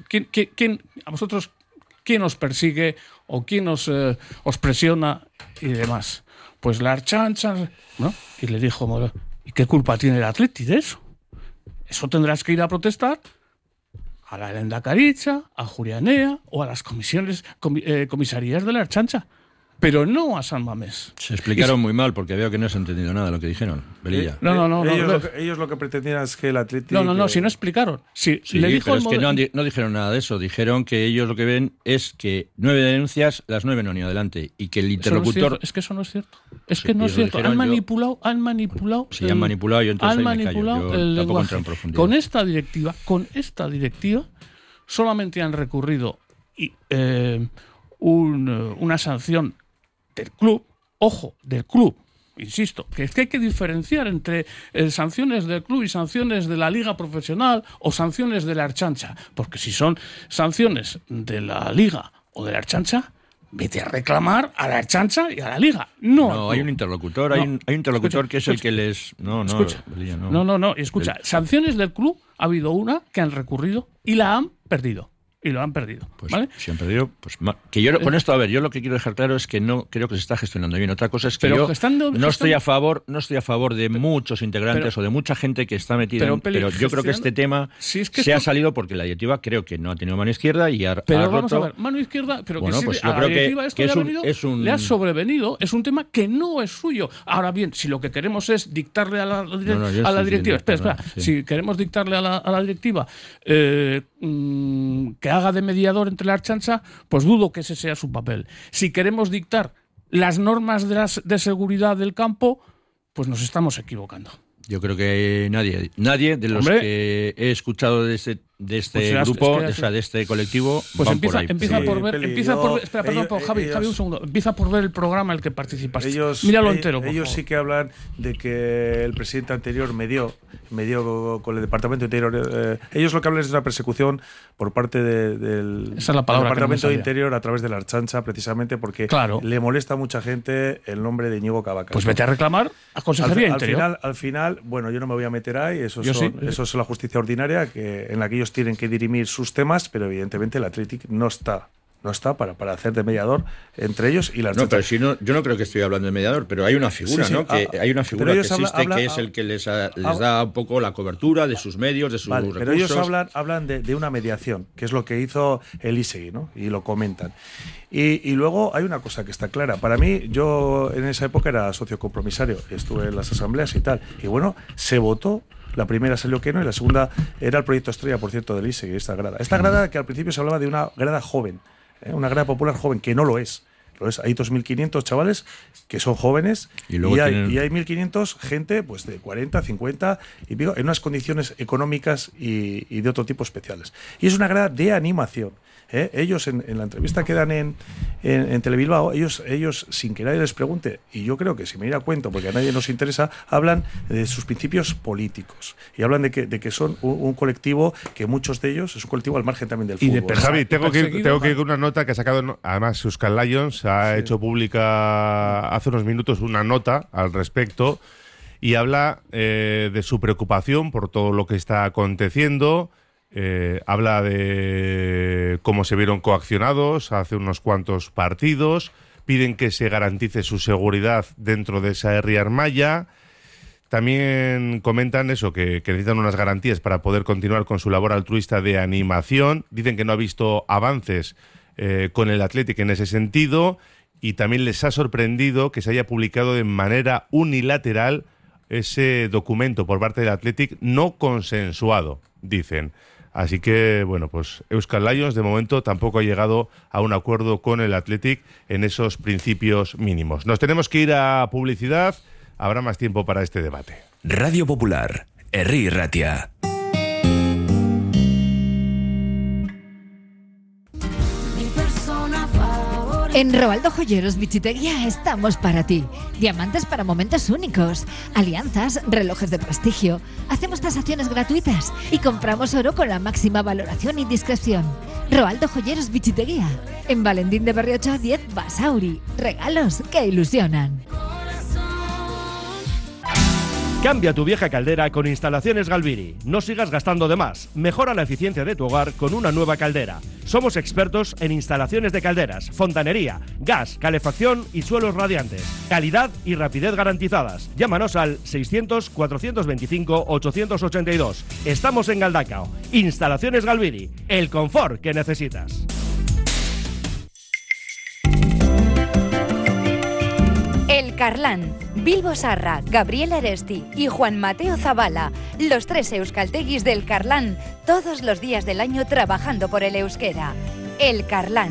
[SPEAKER 3] quién os persigue o quién os presiona y demás? Pues la Archancha, ¿no? Y le dijo, ¿y qué culpa tiene el Atleti de eso? Eso tendrás que ir a protestar a la Lehendakaritza, a Jurianea o a las comisarías de la Archancha, pero no a San Mamés.
[SPEAKER 5] Se explicaron muy mal porque veo que no has entendido nada de lo que dijeron, Velilla.
[SPEAKER 4] No. Ellos lo que pretendían es que el Atlético...
[SPEAKER 3] No, si no explicaron. Sí,
[SPEAKER 5] le dijo pero es que no dijeron nada de eso. Dijeron que ellos lo que ven es que 9 denuncias, las 9 no han ido adelante y que el interlocutor...
[SPEAKER 3] Es que eso no es cierto. Es que no es cierto. Han manipulado...
[SPEAKER 5] Sí, han manipulado y entonces
[SPEAKER 3] han manipulado el lenguaje. Con esta directiva, solamente han recurrido una sanción del club, insisto, que es que hay que diferenciar entre sanciones del club y sanciones de la liga profesional o sanciones de la Archancha, porque si son sanciones de la liga o de la Archancha, vete a reclamar a la Archancha y a la liga. No,
[SPEAKER 5] hay un interlocutor, hay un interlocutor que es el que les...
[SPEAKER 3] Escucha, sanciones del club ha habido una que han recurrido y la han perdido.
[SPEAKER 5] Pues,
[SPEAKER 3] ¿vale?
[SPEAKER 5] Si han perdido, pues que yo con esto, yo lo que quiero dejar claro es que no creo que se está gestionando bien. Otra cosa es que yo no estoy a favor de muchos integrantes o de mucha gente que está metida, pero yo creo que este tema ha salido porque la directiva creo que no ha tenido mano izquierda y ha
[SPEAKER 3] vamos
[SPEAKER 5] roto.
[SPEAKER 3] A ver, mano izquierda, pero
[SPEAKER 5] bueno,
[SPEAKER 3] que
[SPEAKER 5] pues
[SPEAKER 3] a la directiva esto
[SPEAKER 5] le
[SPEAKER 3] ha sobrevenido, es un tema que no es suyo. Ahora bien, si lo que queremos es dictarle a la directiva, espera, si queremos dictarle a la directiva que haga de mediador entre la Archancha, pues dudo que ese sea su papel. Si queremos dictar las normas de seguridad del campo, pues nos estamos equivocando.
[SPEAKER 5] Yo creo que nadie de los que he escuchado de este grupo, de este colectivo,
[SPEAKER 3] pues
[SPEAKER 5] van por ahí.
[SPEAKER 3] Empieza por ver, espera, perdón, Javi, un segundo. Empieza por ver el programa en el que participaste. Míralo entero.
[SPEAKER 4] Ellos sí que hablan de que el presidente anterior medió con el Departamento de Interior. Ellos lo que hablan es de una persecución por parte del Departamento de Interior a través de la Archancha, precisamente porque le molesta a mucha gente el nombre de Íñigo Cabacas.
[SPEAKER 3] Pues vete a reclamar a Consejería Interior.
[SPEAKER 4] Al final, bueno, yo no me voy a meter ahí, eso es la justicia ordinaria en la que ellos tienen que dirimir sus temas, pero evidentemente el Athletic no está no está para hacer de mediador entre ellos y las
[SPEAKER 5] No, pero si no, yo no creo que estoy hablando de mediador, pero hay una figura, sí, ¿no? Que hay una figura que existe, que es el que les da un poco la cobertura de sus medios, de sus recursos.
[SPEAKER 4] Pero ellos hablan de una mediación, que es lo que hizo el ISEGI, ¿no? Y lo comentan. Y luego hay una cosa que está clara. Para mí, yo en esa época era socio compromisario, estuve en las asambleas y tal. Y bueno, se votó. La primera salió que no y la segunda era el proyecto estrella, por cierto, del ISEGI, esta grada. Esta grada que al principio se hablaba de una grada joven, una grada popular joven, que no lo es. Hay 2.500 chavales que son jóvenes y hay 1.500 gente pues de 40, 50 y pico, en unas condiciones económicas y de otro tipo especiales. Y es una grada de animación. Ellos en la entrevista que dan en Telebilbao, ellos sin que nadie les pregunte, y yo creo que si me irá a cuento, porque a nadie nos interesa, hablan de sus principios políticos y hablan de que son un colectivo que muchos de ellos es un colectivo al margen también del fútbol.
[SPEAKER 2] Javi, tengo que ir con una nota que ha sacado, además Euskal Lions ha hecho pública hace unos minutos una nota al respecto y habla de su preocupación por todo lo que está aconteciendo. Habla de cómo se vieron coaccionados hace unos cuantos partidos, piden que se garantice su seguridad dentro de esa herri Armaya. También comentan eso, que necesitan unas garantías para poder continuar con su labor altruista de animación. Dicen que no ha visto avances con el Athletic en ese sentido y también les ha sorprendido que se haya publicado de manera unilateral ese documento por parte del Athletic no consensuado, dicen. Así que, bueno, pues Euskal Lions de momento tampoco ha llegado a un acuerdo con el Athletic en esos principios mínimos. Nos tenemos que ir a publicidad, habrá más tiempo para este debate.
[SPEAKER 1] Radio Popular, Herri Ratia.
[SPEAKER 6] En Roaldo Joyeros Bichiteguía estamos para ti. Diamantes para momentos únicos, alianzas, relojes de prestigio. Hacemos tasaciones gratuitas y compramos oro con la máxima valoración y discreción. Roaldo Joyeros Bichiteguía. En Valentín de Berriocho 10 Basauri. Regalos que ilusionan.
[SPEAKER 12] Cambia tu vieja caldera con Instalaciones Galviri. No sigas gastando de más. Mejora la eficiencia de tu hogar con una nueva caldera. Somos expertos en instalaciones de calderas, fontanería, gas, calefacción y suelos radiantes. Calidad y rapidez garantizadas. Llámanos al 600-425-882. Estamos en Galdacao. Instalaciones Galviri. El confort que necesitas.
[SPEAKER 10] El Carlán, Bilbo Sarra, Gabriel Aresti y Juan Mateo Zavala, los tres euskalteguis del Carlán, todos los días del año trabajando por el euskera. El Carlán.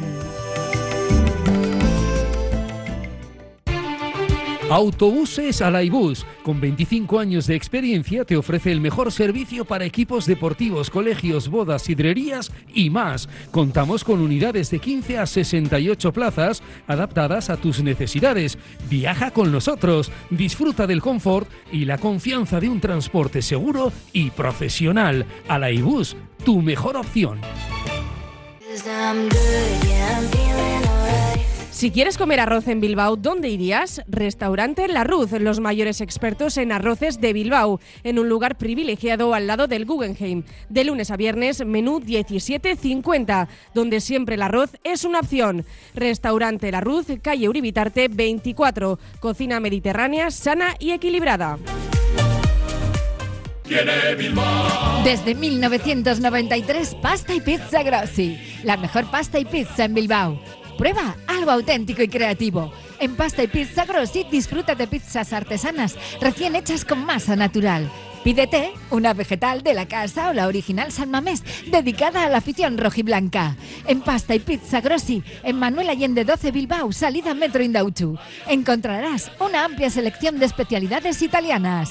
[SPEAKER 13] Autobuses Alaibus, con 25 años de experiencia, te ofrece el mejor servicio para equipos deportivos, colegios, bodas, sidrerías y más. Contamos con unidades de 15 a 68 plazas adaptadas a tus necesidades. Viaja con nosotros, disfruta del confort y la confianza de un transporte seguro y profesional. Alaibus, tu mejor opción.
[SPEAKER 14] Si quieres comer arroz en Bilbao, ¿dónde irías? Restaurante La Ruz, los mayores expertos en arroces de Bilbao, en un lugar privilegiado al lado del Guggenheim. De lunes a viernes, menú 17,50, donde siempre el arroz es una opción. Restaurante La Ruz, calle Uribitarte 24, cocina mediterránea, sana y equilibrada.
[SPEAKER 6] Desde 1993, Pasta y Pizza Grossi, la mejor pasta y pizza en Bilbao. Prueba algo auténtico y creativo. En Pasta y Pizza Grossi disfruta de pizzas artesanas recién hechas con masa natural. Pídete una vegetal de la casa o la original San Mamés, dedicada a la afición rojiblanca. En Pasta y Pizza Grossi, en Manuel Allende 12 Bilbao, salida Metro Indauchu. Encontrarás una amplia selección de especialidades italianas.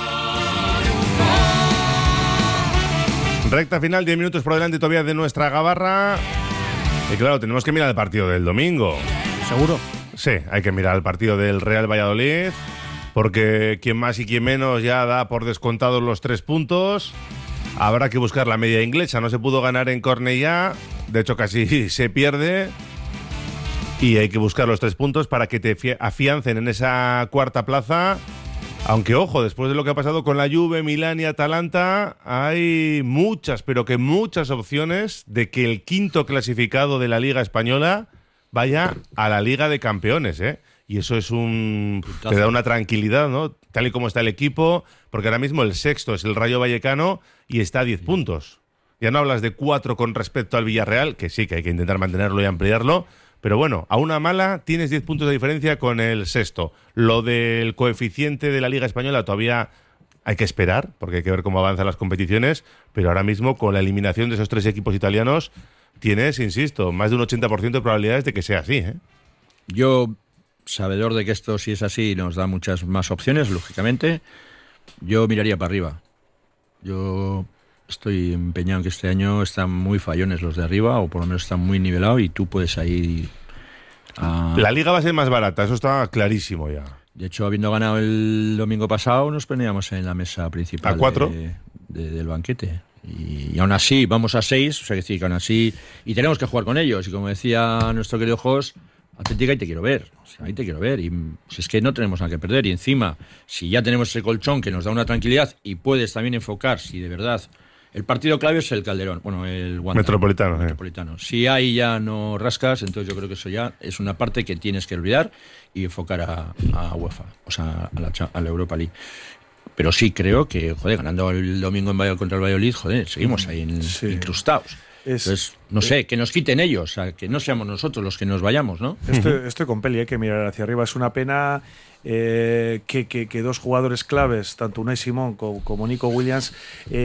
[SPEAKER 2] Recta final, 10 minutos por delante todavía de nuestra gabarra. Y claro, tenemos que mirar el partido del domingo.
[SPEAKER 3] ¿Seguro?
[SPEAKER 2] Sí, hay que mirar el partido del Real Valladolid, porque quien más y quien menos ya da por descontados los 3 puntos. Habrá que buscar la media inglesa. No se pudo ganar en Cornellá, de hecho casi se pierde. Y hay que buscar los 3 puntos para que te afiancen en esa cuarta plaza Aunque, ojo, después de lo que ha pasado con la Juve, Milán y Atalanta, hay muchas, pero que muchas opciones de que el quinto clasificado de la Liga Española vaya a la Liga de Campeones, ¿eh? Y eso es te da una tranquilidad, ¿no? Tal y como está el equipo, porque ahora mismo el sexto es el Rayo Vallecano y está a 10 puntos. Ya no hablas de 4 con respecto al Villarreal, que sí, que hay que intentar mantenerlo y ampliarlo, pero bueno, a una mala tienes 10 puntos de diferencia con el sexto. Lo del coeficiente de la Liga Española todavía hay que esperar, porque hay que ver cómo avanzan las competiciones, pero ahora mismo con la eliminación de esos 3 equipos italianos tienes, insisto, más de un 80% de probabilidades de que sea así, ¿eh?
[SPEAKER 5] Yo, sabedor de que esto, si es así, nos da muchas más opciones, lógicamente, yo miraría para arriba. Yo estoy empeñado en que este año están muy fallones los de arriba, o por lo menos están muy nivelados, y tú puedes ahí...
[SPEAKER 2] La liga va a ser más barata, eso está clarísimo ya.
[SPEAKER 5] De hecho, habiendo ganado el domingo pasado, nos poníamos en la mesa principal
[SPEAKER 2] a 4
[SPEAKER 5] del banquete. Y aún así, vamos a 6, o sea, que decir que aún así... Y tenemos que jugar con ellos, y como decía nuestro querido Jos, Atlética, ahí te quiero ver. O sea, ahí te quiero ver. Y si es que no tenemos nada que perder. Y encima, si ya tenemos ese colchón que nos da una tranquilidad y puedes también enfocar, si de verdad... El partido clave es el Calderón, bueno, el Metropolitano. Si ahí ya no rascas, entonces yo creo que eso ya es una parte que tienes que olvidar y enfocar a UEFA, o sea, a la Europa League. Pero sí creo que, joder, ganando el domingo contra el Valladolid, joder, seguimos ahí incrustados. Entonces, no sé, que nos quiten ellos, o sea, que no seamos nosotros los que nos vayamos, ¿no?
[SPEAKER 4] Estoy con Peli, hay que mirar hacia arriba. Es una pena que 2 jugadores claves, tanto Unai Simón como Nico Williams,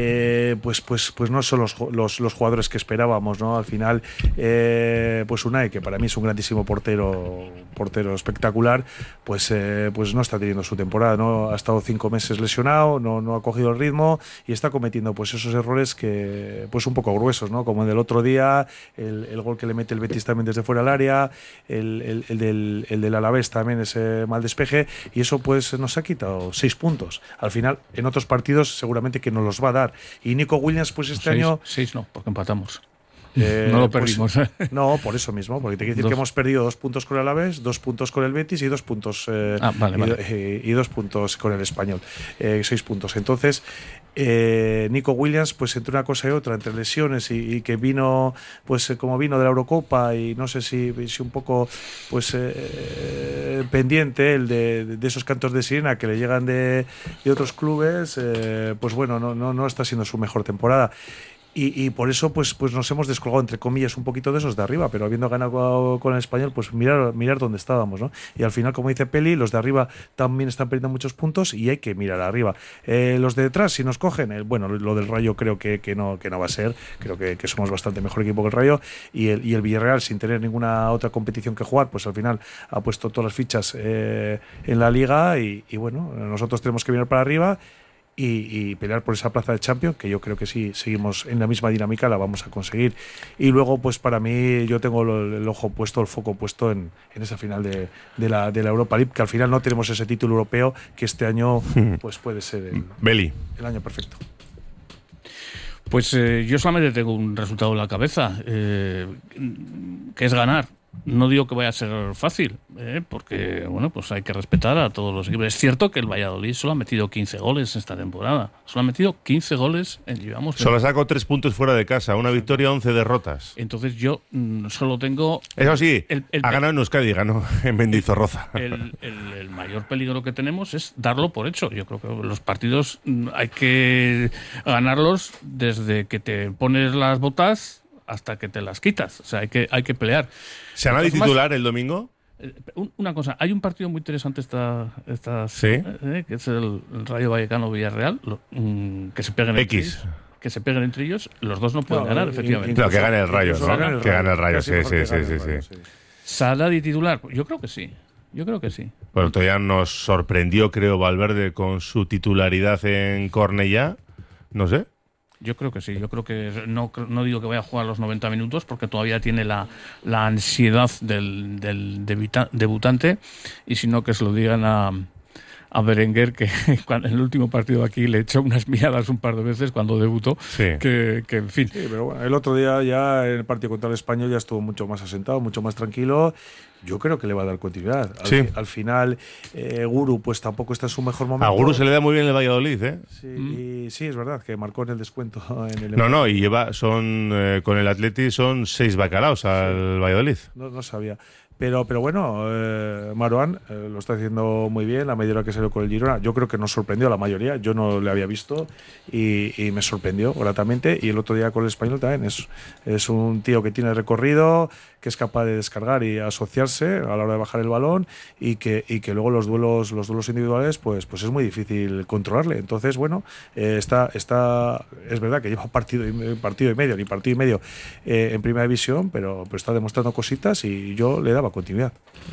[SPEAKER 4] pues no son los jugadores que esperábamos, ¿no? Al final, pues Unai, que para mí es un grandísimo portero espectacular, pues no está teniendo su temporada, ¿no? Ha estado 5 meses lesionado, no ha cogido el ritmo y está cometiendo pues esos errores que pues un poco gruesos, ¿no? Como el del otro día, el gol que le mete el Betis también desde fuera del área, el del Alavés también, ese mal despeje, y eso pues nos ha quitado 6 puntos. Al final, en otros partidos seguramente que nos los va a dar. Y Nico Williams pues este año...
[SPEAKER 3] 6 no, porque empatamos. No lo perdimos.
[SPEAKER 4] Pues, no, por eso mismo, porque te quiere decir que hemos perdido 2 puntos con el Alavés, 2 puntos con el Betis y 2 puntos y 2 puntos con el Español, 6 puntos. Entonces, Nico Williams, pues entre una cosa y otra, entre lesiones y que vino, pues como vino de la Eurocopa y no sé si un poco, pues pendiente el de esos cantos de sirena que le llegan de otros clubes, pues bueno, no está siendo su mejor temporada. Y por eso pues nos hemos descolgado, entre comillas, un poquito de esos de arriba, pero habiendo ganado con el Español, pues mirar dónde estábamos, ¿no? Y al final, como dice Peli, los de arriba también están perdiendo muchos puntos y hay que mirar arriba. Los de detrás, si nos cogen, bueno, lo del Rayo creo que no va a ser, creo que somos bastante mejor equipo que el Rayo, y el Villarreal, sin tener ninguna otra competición que jugar, pues al final ha puesto todas las fichas en la Liga y bueno, nosotros tenemos que mirar para arriba y pelear por esa plaza de Champions, que yo creo que sí, seguimos en la misma dinámica, la vamos a conseguir. Y luego, pues para mí, yo tengo el ojo puesto, el foco puesto en esa final de la Europa League, que al final no tenemos ese título europeo, que este año pues puede ser el año perfecto.
[SPEAKER 3] Pues yo solamente tengo un resultado en la cabeza, que es ganar. No digo que vaya a ser fácil, porque bueno, pues hay que respetar a todos los equipos. Es cierto que el Valladolid solo ha metido 15 goles esta temporada. Solo ha metido 15 goles.
[SPEAKER 2] Solo sacó 3 puntos fuera de casa, una victoria, 11 derrotas.
[SPEAKER 3] Entonces yo solo tengo...
[SPEAKER 2] Eso sí, ha ganado en Euskadi, ganó en Mendizorroza.
[SPEAKER 3] El mayor peligro que tenemos es darlo por hecho. Yo creo que los partidos hay que ganarlos desde que te pones las botas hasta que te las quitas. O sea, hay que pelear.
[SPEAKER 2] ¿Se van a titular el domingo?
[SPEAKER 3] Una cosa, hay un partido muy interesante
[SPEAKER 2] ¿Sí?
[SPEAKER 3] Que es el Rayo Vallecano Villarreal, que se peguen entre ellos, los dos no pueden ganar, efectivamente.
[SPEAKER 2] No, que gane el Rayo, ¿no? Que gane el Rayo, sí.
[SPEAKER 3] ¿Saladi titular? Yo creo que sí.
[SPEAKER 2] Bueno, todavía nos sorprendió, creo, Valverde con su titularidad en Cornellá. No sé.
[SPEAKER 3] Yo creo que sí, no digo que vaya a jugar los 90 minutos porque todavía tiene la ansiedad del debutante, y sino que se lo digan a Berenguer, que en el último partido aquí le echó unas miradas un par de veces cuando debutó, que en fin.
[SPEAKER 4] Sí, pero bueno, el otro día ya en el partido contra el Español ya estuvo mucho más asentado, mucho más tranquilo. Yo creo que le va a dar continuidad. Al final, Guru pues tampoco está en su mejor momento.
[SPEAKER 2] A Guru se le da muy bien el Valladolid, ¿eh?
[SPEAKER 4] Sí, y sí, es verdad, que marcó en el descuento. En el
[SPEAKER 2] no, y con el Atleti son 6 bacalaos al Valladolid.
[SPEAKER 4] No sabía. Pero bueno, Marouane lo está haciendo muy bien, la media hora que salió con el Girona. Yo creo que nos sorprendió a la mayoría, yo no le había visto y me sorprendió gratamente. Y el otro día con el Español también es un tío que tiene recorrido, que es capaz de descargar y asociarse a la hora de bajar el balón y que luego los duelos individuales pues es muy difícil controlarle. Entonces, bueno, es verdad que lleva partido y medio en primera división, pero está demostrando cositas y yo le daba continuidad.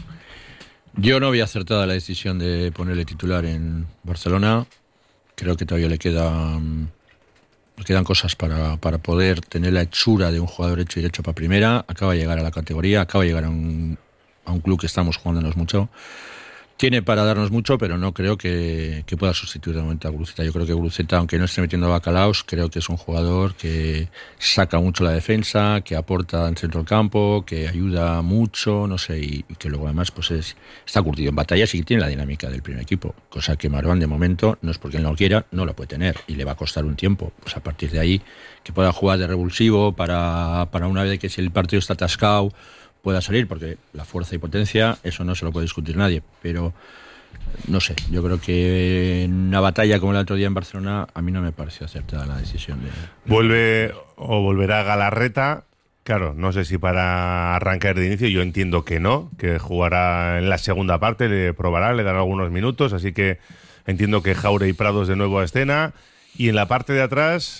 [SPEAKER 5] Yo no había acertado la decisión de ponerle titular en Barcelona. Creo que todavía le quedan cosas para poder tener la hechura de un jugador hecho y derecho para primera. Acaba de llegar a la categoría, acaba de llegar a un club que estamos jugándonos mucho. Tiene para darnos mucho, pero no creo que pueda sustituir de momento a Guruceta. Yo creo que Guruceta, aunque no esté metiendo bacalaos, creo que es un jugador que saca mucho la defensa, que aporta en centro del campo, que ayuda mucho, no sé, y que luego además pues está curtido en batallas y tiene la dinámica del primer equipo, cosa que Marouane de momento, no es porque él no quiera, no la puede tener y le va a costar un tiempo. Pues a partir de ahí, que pueda jugar de revulsivo para una vez que si el partido está atascado pueda salir, porque la fuerza y potencia, eso no se lo puede discutir nadie, pero no sé, yo creo que en una batalla como el otro día en Barcelona, a mí no me pareció acertada la decisión de...
[SPEAKER 2] Volverá Galarreta, claro, no sé si para arrancar de inicio, yo entiendo que no, que jugará en la segunda parte, le probará, le dará algunos minutos, así que entiendo que Jaure y Prados de nuevo a escena, y en la parte de atrás,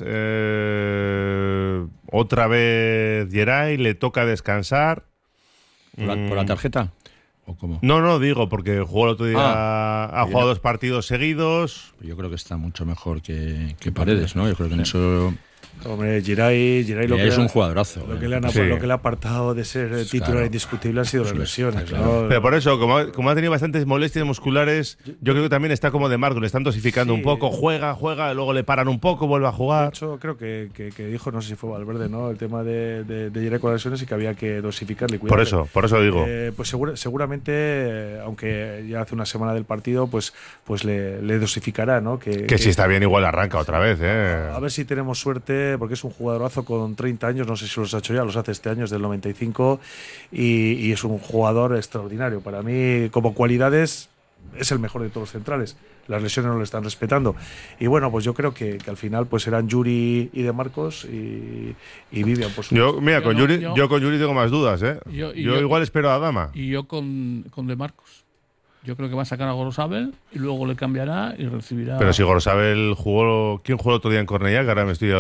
[SPEAKER 2] otra vez Geray, le toca descansar.
[SPEAKER 5] ¿Por la tarjeta? ¿O cómo?
[SPEAKER 2] No, digo, porque jugó el otro día, ha jugado 2 partidos seguidos.
[SPEAKER 5] Yo creo que está mucho mejor que Paredes, ¿no? Yo creo que en eso...
[SPEAKER 4] Hombre, Geray
[SPEAKER 5] es un jugadorazo.
[SPEAKER 4] Lo que le ha apartado de ser titular indiscutible han sido las lesiones. ¿no?
[SPEAKER 2] Pero por eso, como ha tenido bastantes molestias musculares, yo creo que también está como de Marco, le están dosificando un poco, juega, luego le paran un poco, vuelve a jugar.
[SPEAKER 4] De hecho, creo que dijo, no sé si fue Valverde, ¿no? El tema de Geray con las lesiones y que había que dosificarle.
[SPEAKER 2] Por eso digo.
[SPEAKER 4] Pues seguramente, aunque ya hace una semana del partido, pues le dosificará, ¿no?
[SPEAKER 2] Que si está bien igual arranca otra vez,
[SPEAKER 4] A ver si tenemos suerte, porque es un jugadorazo con 30 años, no sé si los ha hecho ya, los hace este año, es del 95, y es un jugador extraordinario. Para mí, como cualidades, es el mejor de todos los centrales. Las lesiones no le están respetando. Y bueno, pues yo creo que al final pues serán Yuri y De Marcos y Vivian, por supuesto.
[SPEAKER 2] Yo con Yuri tengo más dudas, ¿eh? Yo igual espero a Adama.
[SPEAKER 3] Y yo con De Marcos. Yo creo que va a sacar a Gorosabel y luego le cambiará y recibirá...
[SPEAKER 2] Pero si Gorosabel jugó... ¿Quién jugó el otro día en Cornellá? Que ahora me estoy...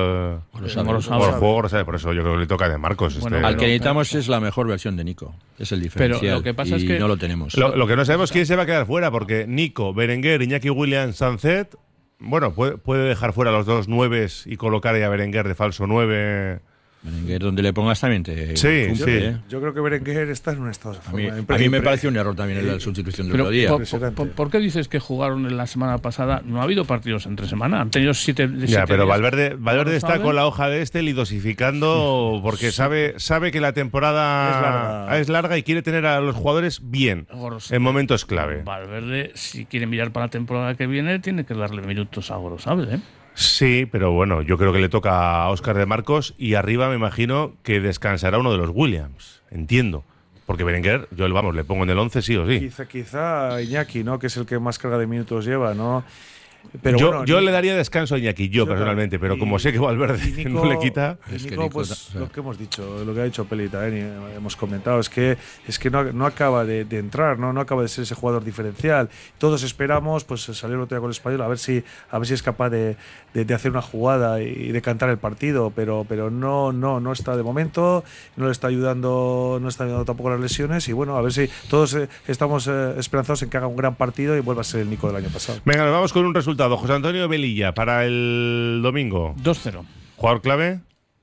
[SPEAKER 2] Jugó Gorosabel, por eso yo creo que le toca a De Marcos.
[SPEAKER 5] Bueno, al que necesitamos es la mejor versión de Nico. Es el diferencial.
[SPEAKER 3] Pero lo que pasa es que
[SPEAKER 5] no lo tenemos.
[SPEAKER 2] Lo que no sabemos es quién se va a quedar fuera, porque Nico, Berenguer, Iñaki Williams, Sancet... Bueno, puede dejar fuera los 2 9s y colocar a Berenguer de falso 9...
[SPEAKER 5] Berenguer, donde le pongas también te
[SPEAKER 4] Yo creo que Berenguer está en un estado de forma.
[SPEAKER 5] A mí me pareció un error también la sustitución del otro día.
[SPEAKER 3] ¿Por qué dices que jugaron en la semana pasada? No ha habido partidos entre semana. Han tenido 7
[SPEAKER 2] Ya, pero Valverde está con la hoja de Estel y dosificando porque sabe que la temporada es larga y quiere tener a los jugadores bien en momentos clave.
[SPEAKER 3] Valverde, si quiere mirar para la temporada que viene, tiene que darle minutos a Gorosabel, ¿eh?
[SPEAKER 2] Sí, pero bueno, yo creo que le toca a Óscar de Marcos y arriba me imagino que descansará uno de los Williams. Entiendo. Porque Berenguer, yo le pongo en el 11 sí o sí.
[SPEAKER 4] Quizá Iñaki, ¿no? Que es el que más carga de minutos lleva, ¿no?
[SPEAKER 2] Pero yo le daría descanso a Iñaki, personalmente, pero como sé que Valverde no le quita...
[SPEAKER 4] Nico, pues lo que hemos dicho, lo que ha dicho Peli también, hemos comentado, es que no acaba de entrar, no acaba de ser ese jugador diferencial. Todos esperamos, pues salir el otro día con el Español, a ver si es capaz de hacer una jugada y de cantar el partido, pero no está de momento, no le está ayudando tampoco las lesiones, y bueno, a ver si todos estamos esperanzados en que haga un gran partido y vuelva a ser el Nico del año pasado.
[SPEAKER 2] Venga, nos vamos con un resultado. José Antonio Velilla para el domingo.
[SPEAKER 3] 2-0.
[SPEAKER 2] ¿Jugador clave?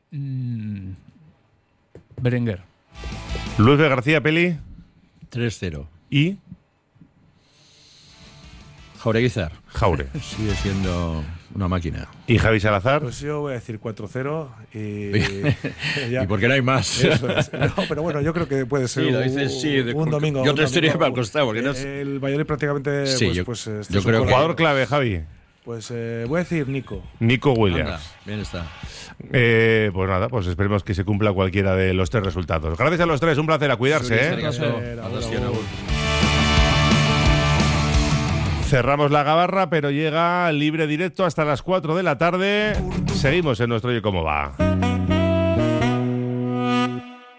[SPEAKER 3] Berenguer.
[SPEAKER 2] Luis de García, Peli.
[SPEAKER 5] 3-0.
[SPEAKER 2] ¿Y?
[SPEAKER 5] Jaureguizar.
[SPEAKER 2] Jaure.
[SPEAKER 5] Sigue siendo una máquina.
[SPEAKER 2] ¿Y Javi Salazar?
[SPEAKER 4] Pues yo voy a decir 4-0 y...
[SPEAKER 5] ¿Y por qué no hay más?
[SPEAKER 4] Eso es. No, pero bueno, yo creo que puede ser un domingo.
[SPEAKER 5] Yo te estaría para el costado. Porque no
[SPEAKER 4] el Valladolid prácticamente...
[SPEAKER 5] Sí,
[SPEAKER 4] pues,
[SPEAKER 5] yo creo que...
[SPEAKER 2] Jugador clave, Javi.
[SPEAKER 4] Pues voy a decir Nico.
[SPEAKER 2] Nico Williams.
[SPEAKER 5] Anda, bien está.
[SPEAKER 2] Pues nada, pues esperemos que se cumpla cualquiera de los 3 resultados. Gracias a los 3, un placer, a cuidarse. Cerramos la gabarra, pero llega libre directo hasta las 4 de la tarde. Seguimos en nuestro Oye Cómo Va.